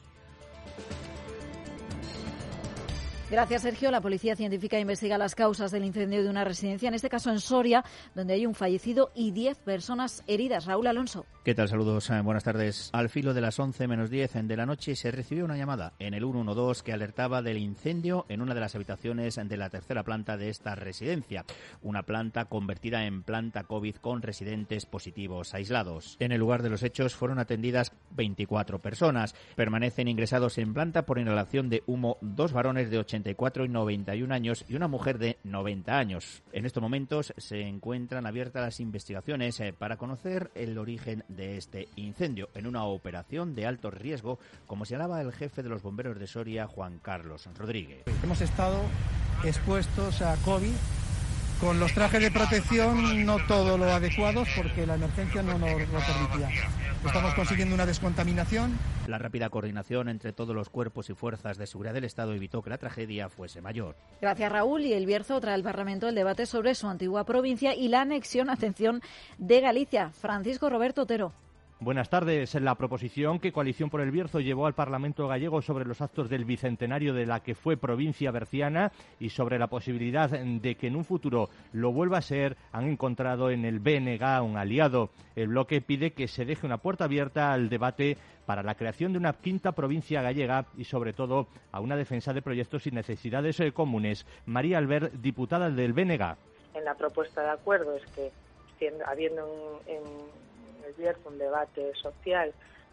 Gracias, Sergio. La Policía Científica investiga las causas del incendio de una residencia, en este caso en Soria, donde hay un fallecido y 10 personas heridas. Raúl Alonso. ¿Qué tal? Saludos, buenas tardes. Al filo de las 11 menos 10 de la noche se recibió una llamada en el 112 que alertaba del incendio en una de las habitaciones de la tercera planta de esta residencia. Una planta convertida en planta COVID con residentes positivos aislados. En el lugar de los hechos fueron atendidas 24 personas. Permanecen ingresados en planta por inhalación de humo 2 varones de 84 y 91 años y una mujer de 90 años. En estos momentos se encuentran abiertas las investigaciones para conocer el origen de este incendio en una operación de alto riesgo, como señalaba el jefe de los bomberos de Soria, Juan Carlos Rodríguez. Hemos estado expuestos a COVID con los trajes de protección no todo lo adecuados porque la emergencia no nos lo permitía. Estamos consiguiendo una descontaminación. La rápida coordinación entre todos los cuerpos y fuerzas de seguridad del Estado evitó que la tragedia fuese mayor. Gracias, Raúl. Y el Bierzo trae al Parlamento el debate sobre su antigua provincia y la anexión, atención, de Galicia. Francisco Roberto Otero. Buenas tardes. La proposición que Coalición por el Bierzo llevó al Parlamento gallego sobre los actos del bicentenario de la que fue provincia berciana y sobre la posibilidad de que en un futuro lo vuelva a ser, han encontrado en el BNG un aliado. El bloque pide que se deje una puerta abierta al debate para la creación de una quinta provincia gallega y, sobre todo, a una defensa de proyectos y necesidades comunes. María Albert, diputada del BNG. En la propuesta de acuerdo es que, habiendo en el Bierzo un debate social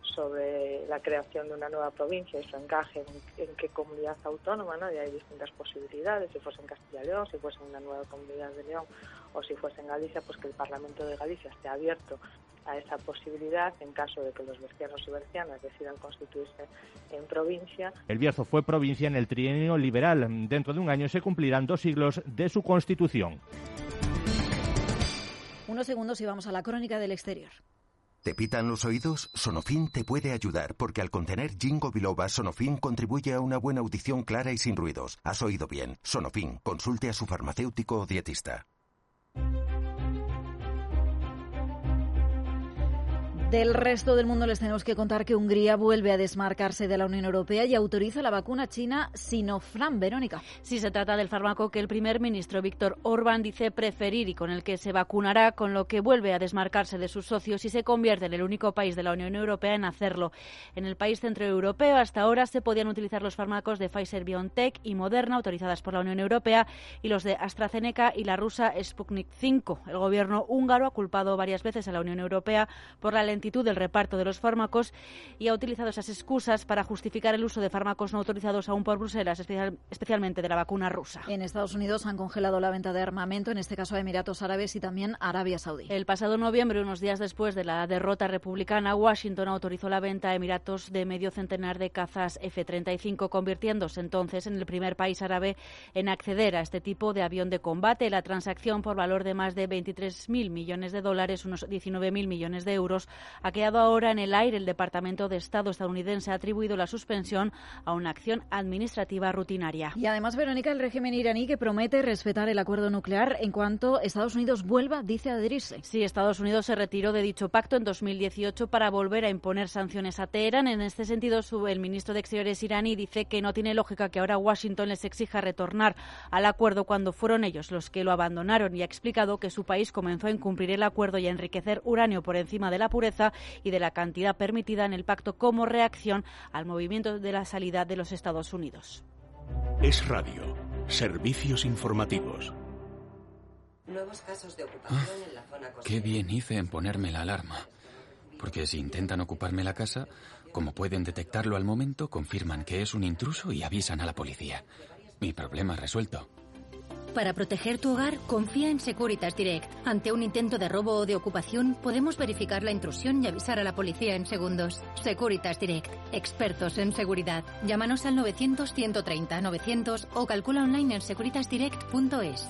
sobre la creación de una nueva provincia y su encaje en qué comunidad autónoma, ¿no? Y hay distintas posibilidades, si fuese en Castilla y León, si fuese en una nueva comunidad de León o si fuese en Galicia, pues que el Parlamento de Galicia esté abierto a esa posibilidad en caso de que los bercianos y bercianas decidan constituirse en provincia. El Bierzo fue provincia en el trienio liberal. Dentro de un año se cumplirán 2 siglos de su constitución. Unos segundos y vamos a la crónica del exterior. ¿Te pitan los oídos? Sonofin te puede ayudar porque al contener ginkgo biloba, Sonofin contribuye a una buena audición clara y sin ruidos. Has oído bien. Sonofin, consulte a su farmacéutico o dietista. Del resto del mundo les tenemos que contar que Hungría vuelve a desmarcarse de la Unión Europea y autoriza la vacuna china Sinopharm. Verónica. Sí, se trata del fármaco que el primer ministro Viktor Orbán dice preferir y con el que se vacunará, con lo que vuelve a desmarcarse de sus socios y se convierte en el único país de la Unión Europea en hacerlo. En el país centroeuropeo hasta ahora se podían utilizar los fármacos de Pfizer-BioNTech y Moderna, autorizadas por la Unión Europea, y los de AstraZeneca y la rusa Sputnik V. El gobierno húngaro ha culpado varias veces a la Unión Europea por la lentitud del reparto de los fármacos y ha utilizado esas excusas para justificar el uso de fármacos no autorizados aún por Bruselas, especialmente de la vacuna rusa. En Estados Unidos han congelado la venta de armamento, en este caso a Emiratos Árabes y también Arabia Saudí. El pasado noviembre, unos días después de la derrota republicana, Washington autorizó la venta a Emiratos de medio centenar de cazas F-35, convirtiéndose entonces en el primer país árabe en acceder a este tipo de avión de combate. La transacción, por valor de más de 23.000 millones de dólares, unos 19.000 millones de euros, ha quedado ahora en el aire. El Departamento de Estado estadounidense ha atribuido la suspensión a una acción administrativa rutinaria. Y además, Verónica, el régimen iraní que promete respetar el acuerdo nuclear en cuanto Estados Unidos vuelva, dice, a adherirse. Sí, Estados Unidos se retiró de dicho pacto en 2018 para volver a imponer sanciones a Teherán. En este sentido, el ministro de Exteriores iraní dice que no tiene lógica que ahora Washington les exija retornar al acuerdo cuando fueron ellos los que lo abandonaron, y ha explicado que su país comenzó a incumplir el acuerdo y a enriquecer uranio por encima de la pureza y de la cantidad permitida en el pacto como reacción al movimiento de la salida de los Estados Unidos. Es Radio. Servicios informativos. Nuevos casos de ocupación en la zona costera. Qué bien hice en ponerme la alarma. Porque si intentan ocuparme la casa, como pueden detectarlo al momento, confirman que es un intruso y avisan a la policía. Mi problema resuelto. Para proteger tu hogar, confía en Securitas Direct. Ante un intento de robo o de ocupación, podemos verificar la intrusión y avisar a la policía en segundos. Securitas Direct, expertos en seguridad. Llámanos al 900-130-900 o calcula online en securitasdirect.es.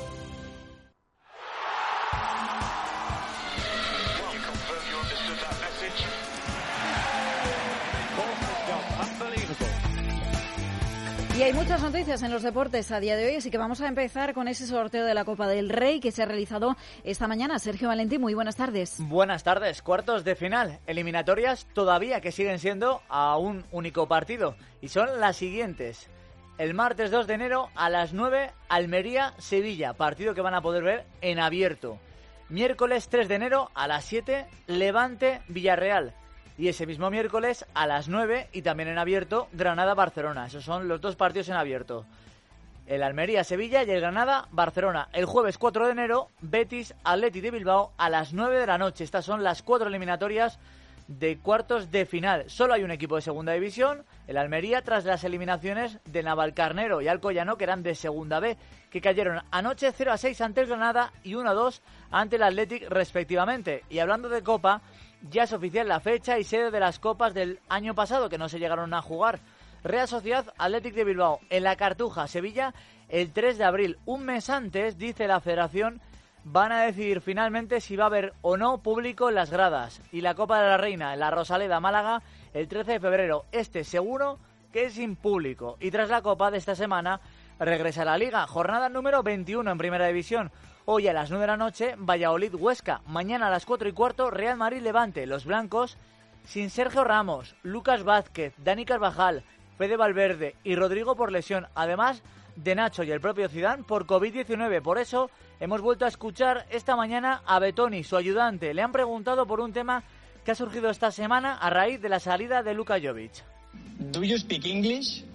Y hay muchas noticias en los deportes a día de hoy, así que vamos a empezar con ese sorteo de la Copa del Rey que se ha realizado esta mañana. Sergio Valentín, muy buenas tardes. Buenas tardes. Cuartos de final. Eliminatorias todavía que siguen siendo a un único partido. Y son las siguientes. El martes 2 de enero a las 9, Almería-Sevilla. Partido que van a poder ver en abierto. Miércoles 3 de enero a las 7, Levante-Villarreal. Y ese mismo miércoles a las 9 y también en abierto, Granada-Barcelona. Esos son los dos partidos en abierto. El Almería-Sevilla y el Granada-Barcelona. El jueves 4 de enero, Betis-Athletic de Bilbao a las 9 de la noche. Estas son las 4 eliminatorias de cuartos de final. Solo hay un equipo de segunda división, el Almería, tras las eliminaciones de Navalcarnero y Alcoyano, que eran de segunda B, que cayeron anoche 0-6 ante el Granada y 1-2 ante el Athletic respectivamente. Y hablando de Copa, ya es oficial la fecha y sede de las copas del año pasado, que no se llegaron a jugar. Real Sociedad, Athletic de Bilbao, en la Cartuja, Sevilla, el 3 de abril. Un mes antes, dice la Federación, van a decidir finalmente si va a haber o no público en las gradas. Y la Copa de la Reina, en la Rosaleda, Málaga, el 13 de febrero. Seguro que es sin público. Y tras la Copa de esta semana, regresa la Liga. Jornada número 21 en Primera División. Hoy a las 9 de la noche, Valladolid-Huesca. Mañana a las 4:15, Real Madrid-Levante. Los blancos, sin Sergio Ramos, Lucas Vázquez, Dani Carvajal, Fede Valverde y Rodrigo por lesión. Además de Nacho y el propio Zidane por COVID-19. Por eso hemos vuelto a escuchar esta mañana a Betoni, su ayudante. Le han preguntado por un tema que ha surgido esta semana a raíz de la salida de Luka Jovic. ¿Do you speak English?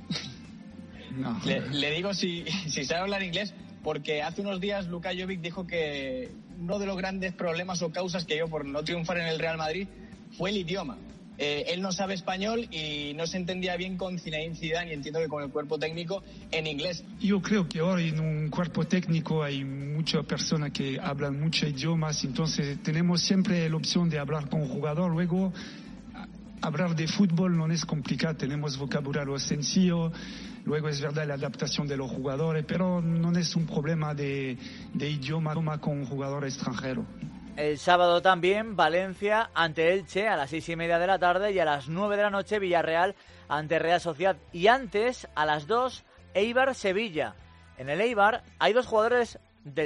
No. Le digo si sabe hablar inglés, porque hace unos días Luka Jovic dijo que uno de los grandes problemas o causas que dio por no triunfar en el Real Madrid fue el idioma. Él no sabe español y no se entendía bien con Zinedine Zidane, y entiendo que con el cuerpo técnico en inglés. Yo creo que ahora en un cuerpo técnico hay muchas personas que hablan muchos idiomas, entonces tenemos siempre la opción de hablar con un jugador. Luego, hablar de fútbol no es complicado, tenemos vocabulario sencillo. Luego es verdad la adaptación de los jugadores, pero no es un problema de idioma con un jugador extranjero. El sábado también, Valencia ante Elche a las 6:30 de la tarde y a las 9 de la noche, Villarreal ante Real Sociedad. Y antes, a las 2, Eibar-Sevilla. En el Eibar hay dos jugadores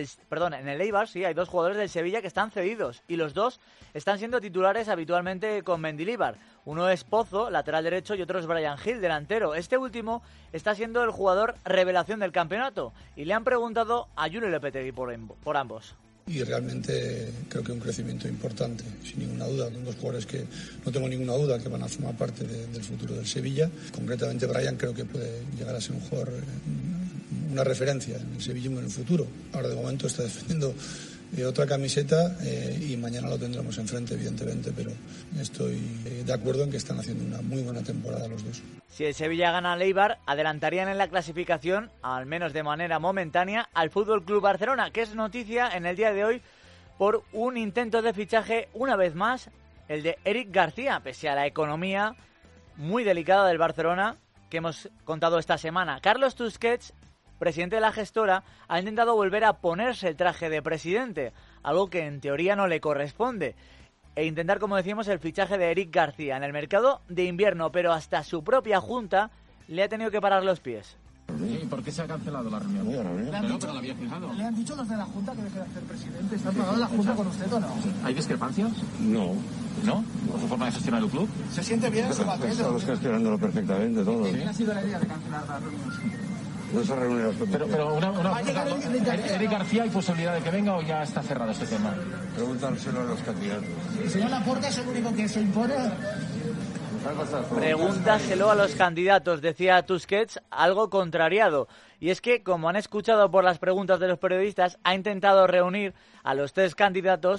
hay dos jugadores del Sevilla que están cedidos y los dos están siendo titulares habitualmente con Mendilibar. Uno es Pozo, lateral derecho, y otro es Bryan Gil, delantero. Este último está siendo el jugador revelación del campeonato y le han preguntado a Julio Lopetegui por ambos. Y realmente creo que un crecimiento importante, sin ninguna duda, con dos jugadores que no tengo ninguna duda que van a formar parte del futuro del Sevilla. Concretamente Bryan creo que puede llegar a ser un jugador, una referencia en el sevillismo en el futuro. Ahora de momento está defendiendo otra camiseta y mañana lo tendremos enfrente, evidentemente, pero estoy de acuerdo en que están haciendo una muy buena temporada los dos. Si el Sevilla gana al Eibar, adelantarían en la clasificación, al menos de manera momentánea, al Fútbol Club Barcelona, que es noticia en el día de hoy por un intento de fichaje, una vez más, el de Eric García, pese a la economía muy delicada del Barcelona que hemos contado esta semana. Carlos Tusquets, presidente de la gestora, ha intentado volver a ponerse el traje de presidente, algo que en teoría no le corresponde, e intentar, como decíamos, el fichaje de Eric García en el mercado de invierno, pero hasta su propia junta le ha tenido que parar los pies. ¿Y por qué se ha cancelado la reunión? Pero la había fijado. ¿Le han dicho los de la junta que deje de hacer presidente? ¿Está pagando la junta con usted o no? ¿Hay discrepancias? No. ¿No? ¿Por su forma de gestionar el club? ¿Se siente bien ese papel? Estamos gestionándolo perfectamente todo. ¿Quién ha sido la idea de cancelar la reunión? Pero una Eric García, ¿hay posibilidad de que venga o ya está cerrado este tema? Preguntárselo a los candidatos. ¿El señor Laporta es el único que se impone? Pregúntaselo a los candidatos, decía Tusquets, algo contrariado. Y es que, como han escuchado por las preguntas de los periodistas, ha intentado reunir a los tres candidatos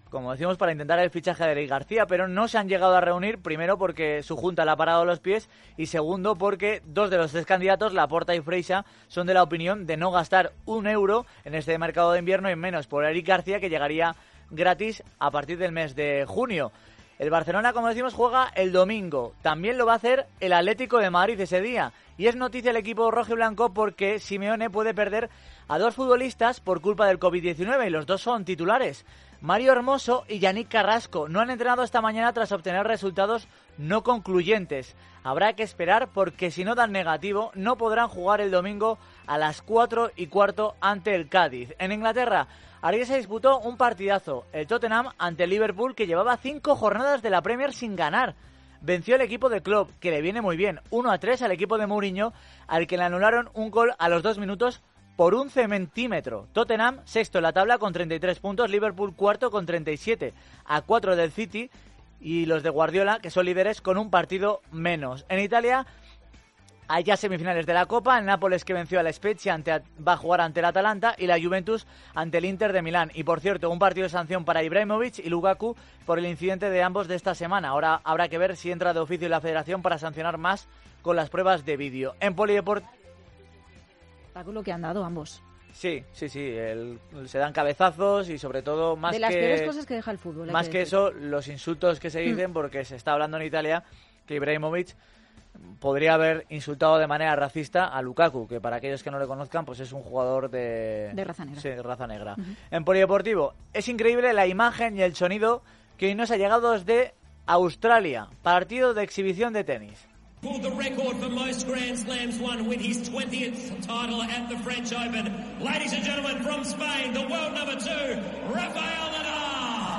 como decimos, para intentar el fichaje de Eric García, pero no se han llegado a reunir, primero porque su junta le ha parado los pies y segundo porque 2 de los 3 candidatos, Laporta y Freixa, son de la opinión de no gastar €1 en este mercado de invierno y menos por Eric García, que llegaría gratis a partir del mes de junio. El Barcelona, como decimos, juega el domingo. También lo va a hacer el Atlético de Madrid ese día. Y es noticia el equipo rojiblanco porque Simeone puede perder a 2 futbolistas por culpa del COVID-19 y los 2 son titulares. Mario Hermoso y Yannick Carrasco no han entrenado esta mañana tras obtener resultados no concluyentes. Habrá que esperar porque si no dan negativo no podrán jugar el domingo a las 4:15 ante el Cádiz. En Inglaterra, ayer se disputó un partidazo, el Tottenham ante el Liverpool, que llevaba 5 jornadas de la Premier sin ganar. Venció el equipo de Klopp, que le viene muy bien, 1-3 al equipo de Mourinho, al que le anularon un gol a los 2 minutos por 1 centímetro. Tottenham, sexto en la tabla con 33 puntos, Liverpool cuarto con 37, a 4 del City, y los de Guardiola, que son líderes, con un partido menos. En Italia hay ya semifinales de la Copa, el Nápoles, que venció a la Spezia, va a jugar ante el Atalanta, y la Juventus ante el Inter de Milán. Y por cierto, un partido de sanción para Ibrahimovic y Lukaku por el incidente de ambos de esta semana. Ahora habrá que ver si entra de oficio la Federación para sancionar más con las pruebas de vídeo. En polideportivo, que han dado ambos. Sí, se dan cabezazos y sobre todo más de las peores cosas que deja el fútbol. Más que eso, los insultos que se dicen, porque se está hablando en Italia que Ibrahimovic podría haber insultado de manera racista a Lukaku, que para aquellos que no le conozcan, pues es un jugador de raza negra. Sí, de raza negra. En polideportivo, es increíble la imagen y el sonido que hoy nos ha llegado desde Australia, partido de exhibición de tenis. Pulled the record for most Grand Slams won with his 20th title at the French Open. Ladies and gentlemen, from Spain, the world number 2, Rafael Nadal.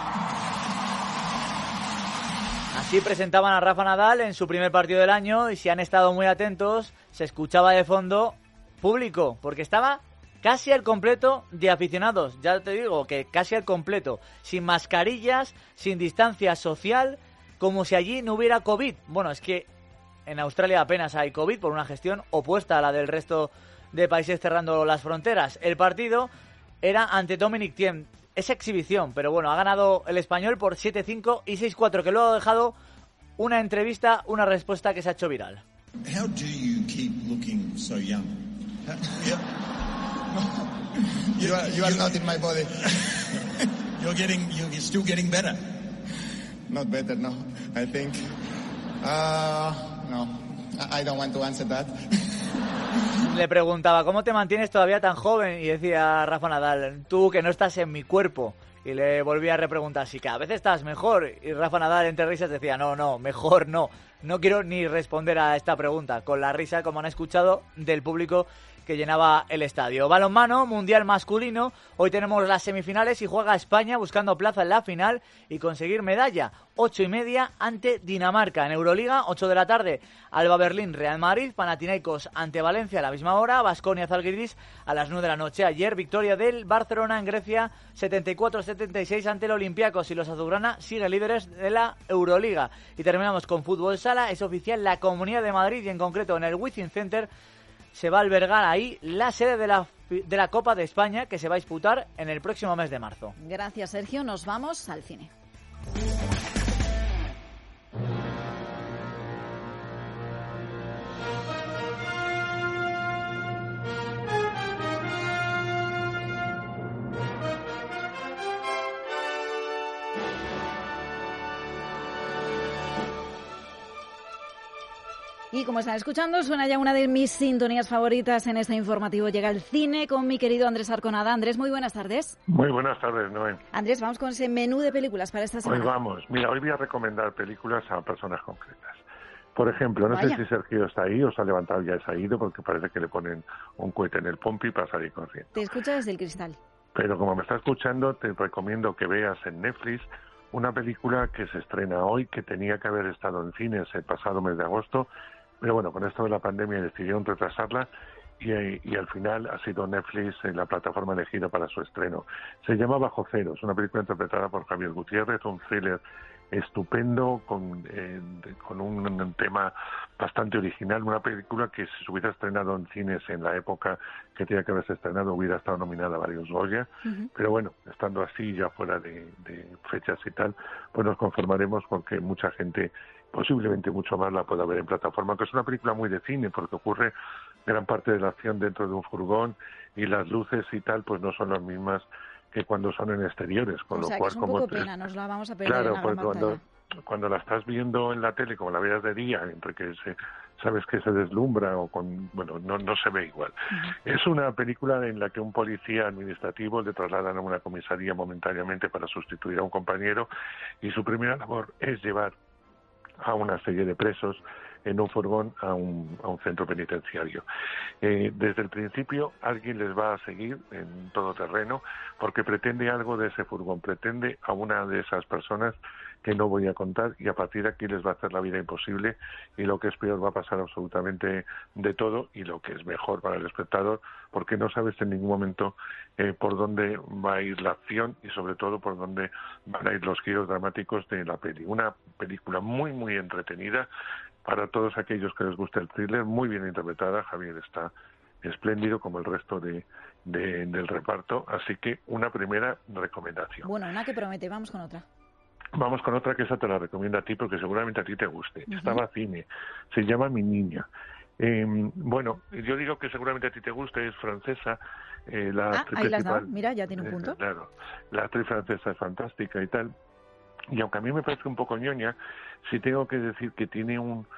Así presentaban a Rafa Nadal en su primer partido del año y si han estado muy atentos, se escuchaba de fondo público, porque estaba casi al completo de aficionados. Ya te digo que casi al completo, sin mascarillas, sin distancia social, como si allí no hubiera COVID. Bueno, es que en Australia apenas hay COVID por una gestión opuesta a la del resto de países cerrando las fronteras. El partido era ante Dominic Thiem. Es exhibición, pero bueno, ha ganado el español por 7-5 y 6-4, que luego ha dejado una entrevista, una respuesta que se ha hecho viral. How do you keep looking so young? You are not in my body. You're still getting better. Not better, no. I think... no, I don't want to answer that. Le preguntaba, ¿cómo te mantienes todavía tan joven? Y decía Rafa Nadal, tú que no estás en mi cuerpo. Y le volvía a repreguntar, si cada vez estás mejor. Y Rafa Nadal, entre risas, decía, no, mejor no. No quiero ni responder a esta pregunta. Con la risa, como han escuchado, del público que llenaba el estadio. Balonmano, mundial masculino. Hoy tenemos las semifinales y juega España buscando plaza en la final y conseguir medalla. 8:30 ante Dinamarca. En Euroliga, 8 de la tarde, Alba Berlín, Real Madrid, Panathinaikos ante Valencia a la misma hora, Baskonia Zalgiris a las 9 de la noche. Ayer, victoria del Barcelona en Grecia, 74-76 ante el Olympiacos, y los azulgrana siguen líderes de la Euroliga. Y terminamos con fútbol sala. Es oficial, la Comunidad de Madrid y en concreto en el Wizzing Center se va a albergar ahí la sede de la Copa de España, que se va a disputar en el próximo mes de marzo. Gracias, Sergio. Nos vamos al cine. Y como están escuchando, suena ya una de mis sintonías favoritas en este informativo. Llega el cine con mi querido Andrés Arconada. Andrés, muy buenas tardes. Muy buenas tardes, Noé. Andrés, vamos con ese menú de películas para esta semana. Hoy vamos. Mira, hoy voy a recomendar películas a personas concretas. Por ejemplo, no sé si Sergio está ahí o se ha levantado, ya se ha ido, porque parece que le ponen un cohete en el pompi para salir corriendo. Te escucho desde el cristal. Pero como me está escuchando, te recomiendo que veas en Netflix una película que se estrena hoy, que tenía que haber estado en cines el pasado mes de agosto, pero bueno, con esto de la pandemia decidieron retrasarla y al final ha sido Netflix la plataforma elegida para su estreno. Se llama Bajo Cero, es una película interpretada por Javier Gutiérrez, un thriller estupendo, con un tema bastante original, una película que si se hubiera estrenado en cines en la época que tenía que haberse estrenado hubiera estado nominada a varios Goya, pero bueno, estando así ya fuera de fechas y tal, pues nos conformaremos porque mucha gente, posiblemente mucho más, la pueda ver en plataforma, que es una película muy de cine, porque ocurre gran parte de la acción dentro de un furgón y las luces y tal pues no son las mismas que cuando son en exteriores, con o lo sea, cual que es un poco pena, nos la vamos a perder claro, en la pues gran pantalla. cuando la estás viendo en la tele, como la veas de día, entre que sabes que se deslumbra o no se ve igual. Es una película en la que un policía administrativo le trasladan a una comisaría momentáneamente para sustituir a un compañero y su primera labor es llevar a una serie de presos en un furgón a un centro penitenciario. Desde el principio alguien les va a seguir en todo terreno porque pretende algo de ese furgón, pretende a una de esas personas que no voy a contar y a partir de aquí les va a hacer la vida imposible y lo que es peor va a pasar absolutamente de todo y lo que es mejor para el espectador porque no sabes en ningún momento por dónde va a ir la acción y sobre todo por dónde van a ir los giros dramáticos de la peli. Una película muy muy entretenida para todos aquellos que les gusta el thriller, muy bien interpretada. Javier está espléndido como el resto del reparto, así que una primera recomendación. Bueno, una que promete, vamos con otra. Vamos con otra que esa te la recomiendo a ti porque seguramente a ti te guste. Estaba cine, se llama Mi Niña. Bueno, yo digo que seguramente a ti te guste, es francesa. Ahí las dado, mira, ya tiene un punto. Claro, la actriz francesa es fantástica y tal. Y aunque a mí me parece un poco ñoña, sí tengo que decir que tiene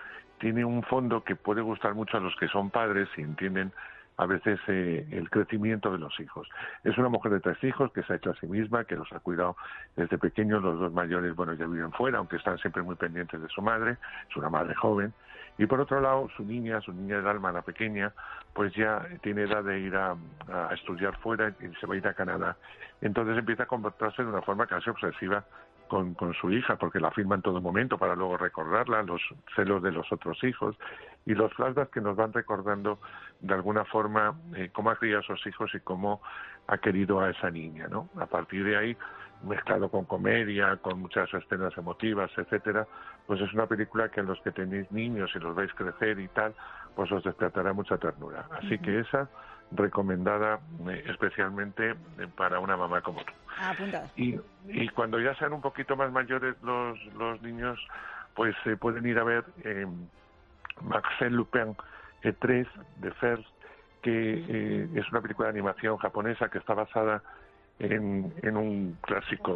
un fondo que puede gustar mucho a los que son padres y entienden a veces el crecimiento de los hijos. Es una mujer de 3 hijos que se ha hecho a sí misma, que los ha cuidado desde pequeños. Los 2 mayores, bueno, ya viven fuera, aunque están siempre muy pendientes de su madre. Es una madre joven. Y por otro lado, su niña del alma, la pequeña, pues ya tiene edad de ir a estudiar fuera y se va a ir a Canadá. Entonces empieza a comportarse de una forma casi obsesiva con su hija, porque la filma en todo momento para luego recordarla, los celos de los otros hijos y los flashbacks que nos van recordando de alguna forma cómo ha criado a sus hijos y cómo ha querido a esa niña, ¿no? A partir de ahí, mezclado con comedia, con muchas escenas emotivas, etcétera, pues es una película que a los que tenéis niños y los veis crecer y tal, pues os despertará mucha ternura. Así que esa recomendada especialmente para una mamá como tú. Apuntada. Y cuando ya sean un poquito más mayores los niños, pues se pueden ir a ver Arsène Lupin 3 de First, que es una película de animación japonesa que está basada en un clásico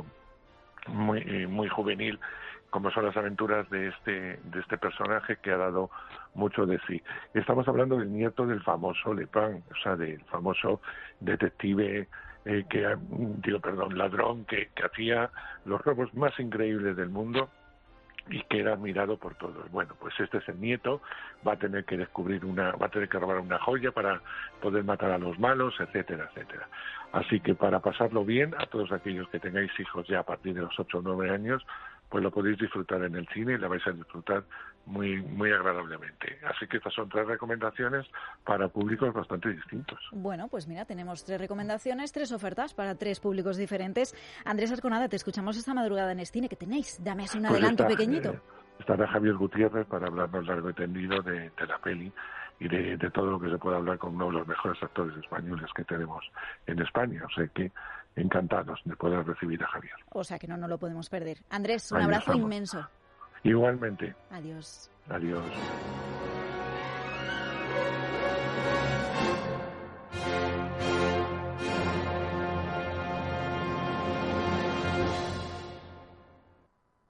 muy juvenil, como son las aventuras de este personaje que ha dado mucho de sí. Estamos hablando del nieto del famoso Lepin, o sea, del famoso detective ladrón que hacía los robos más increíbles del mundo y que era admirado por todos. Bueno, pues este es el nieto, va a tener que robar una joya para poder matar a los malos, etcétera, etcétera. Así que para pasarlo bien, a todos aquellos que tengáis hijos ya a partir de los 8 o 9 años, pues lo podéis disfrutar en el cine y la vais a disfrutar muy muy agradablemente. Así que estas son 3 recomendaciones para públicos bastante distintos. Bueno, pues mira, tenemos 3 recomendaciones, 3 ofertas para 3 públicos diferentes. Andrés Arconada, te escuchamos esta madrugada en Cine. ¿Qué tenéis? Dame así un adelanto pequeñito. Estará Javier Gutiérrez para hablarnos largo y tendido de la peli y de todo lo que se puede hablar con uno de los mejores actores españoles que tenemos en España. O sea que encantados de poder recibir a Javier. O sea que no lo podemos perder. Andrés, un abrazo inmenso. Igualmente. Adiós. Adiós.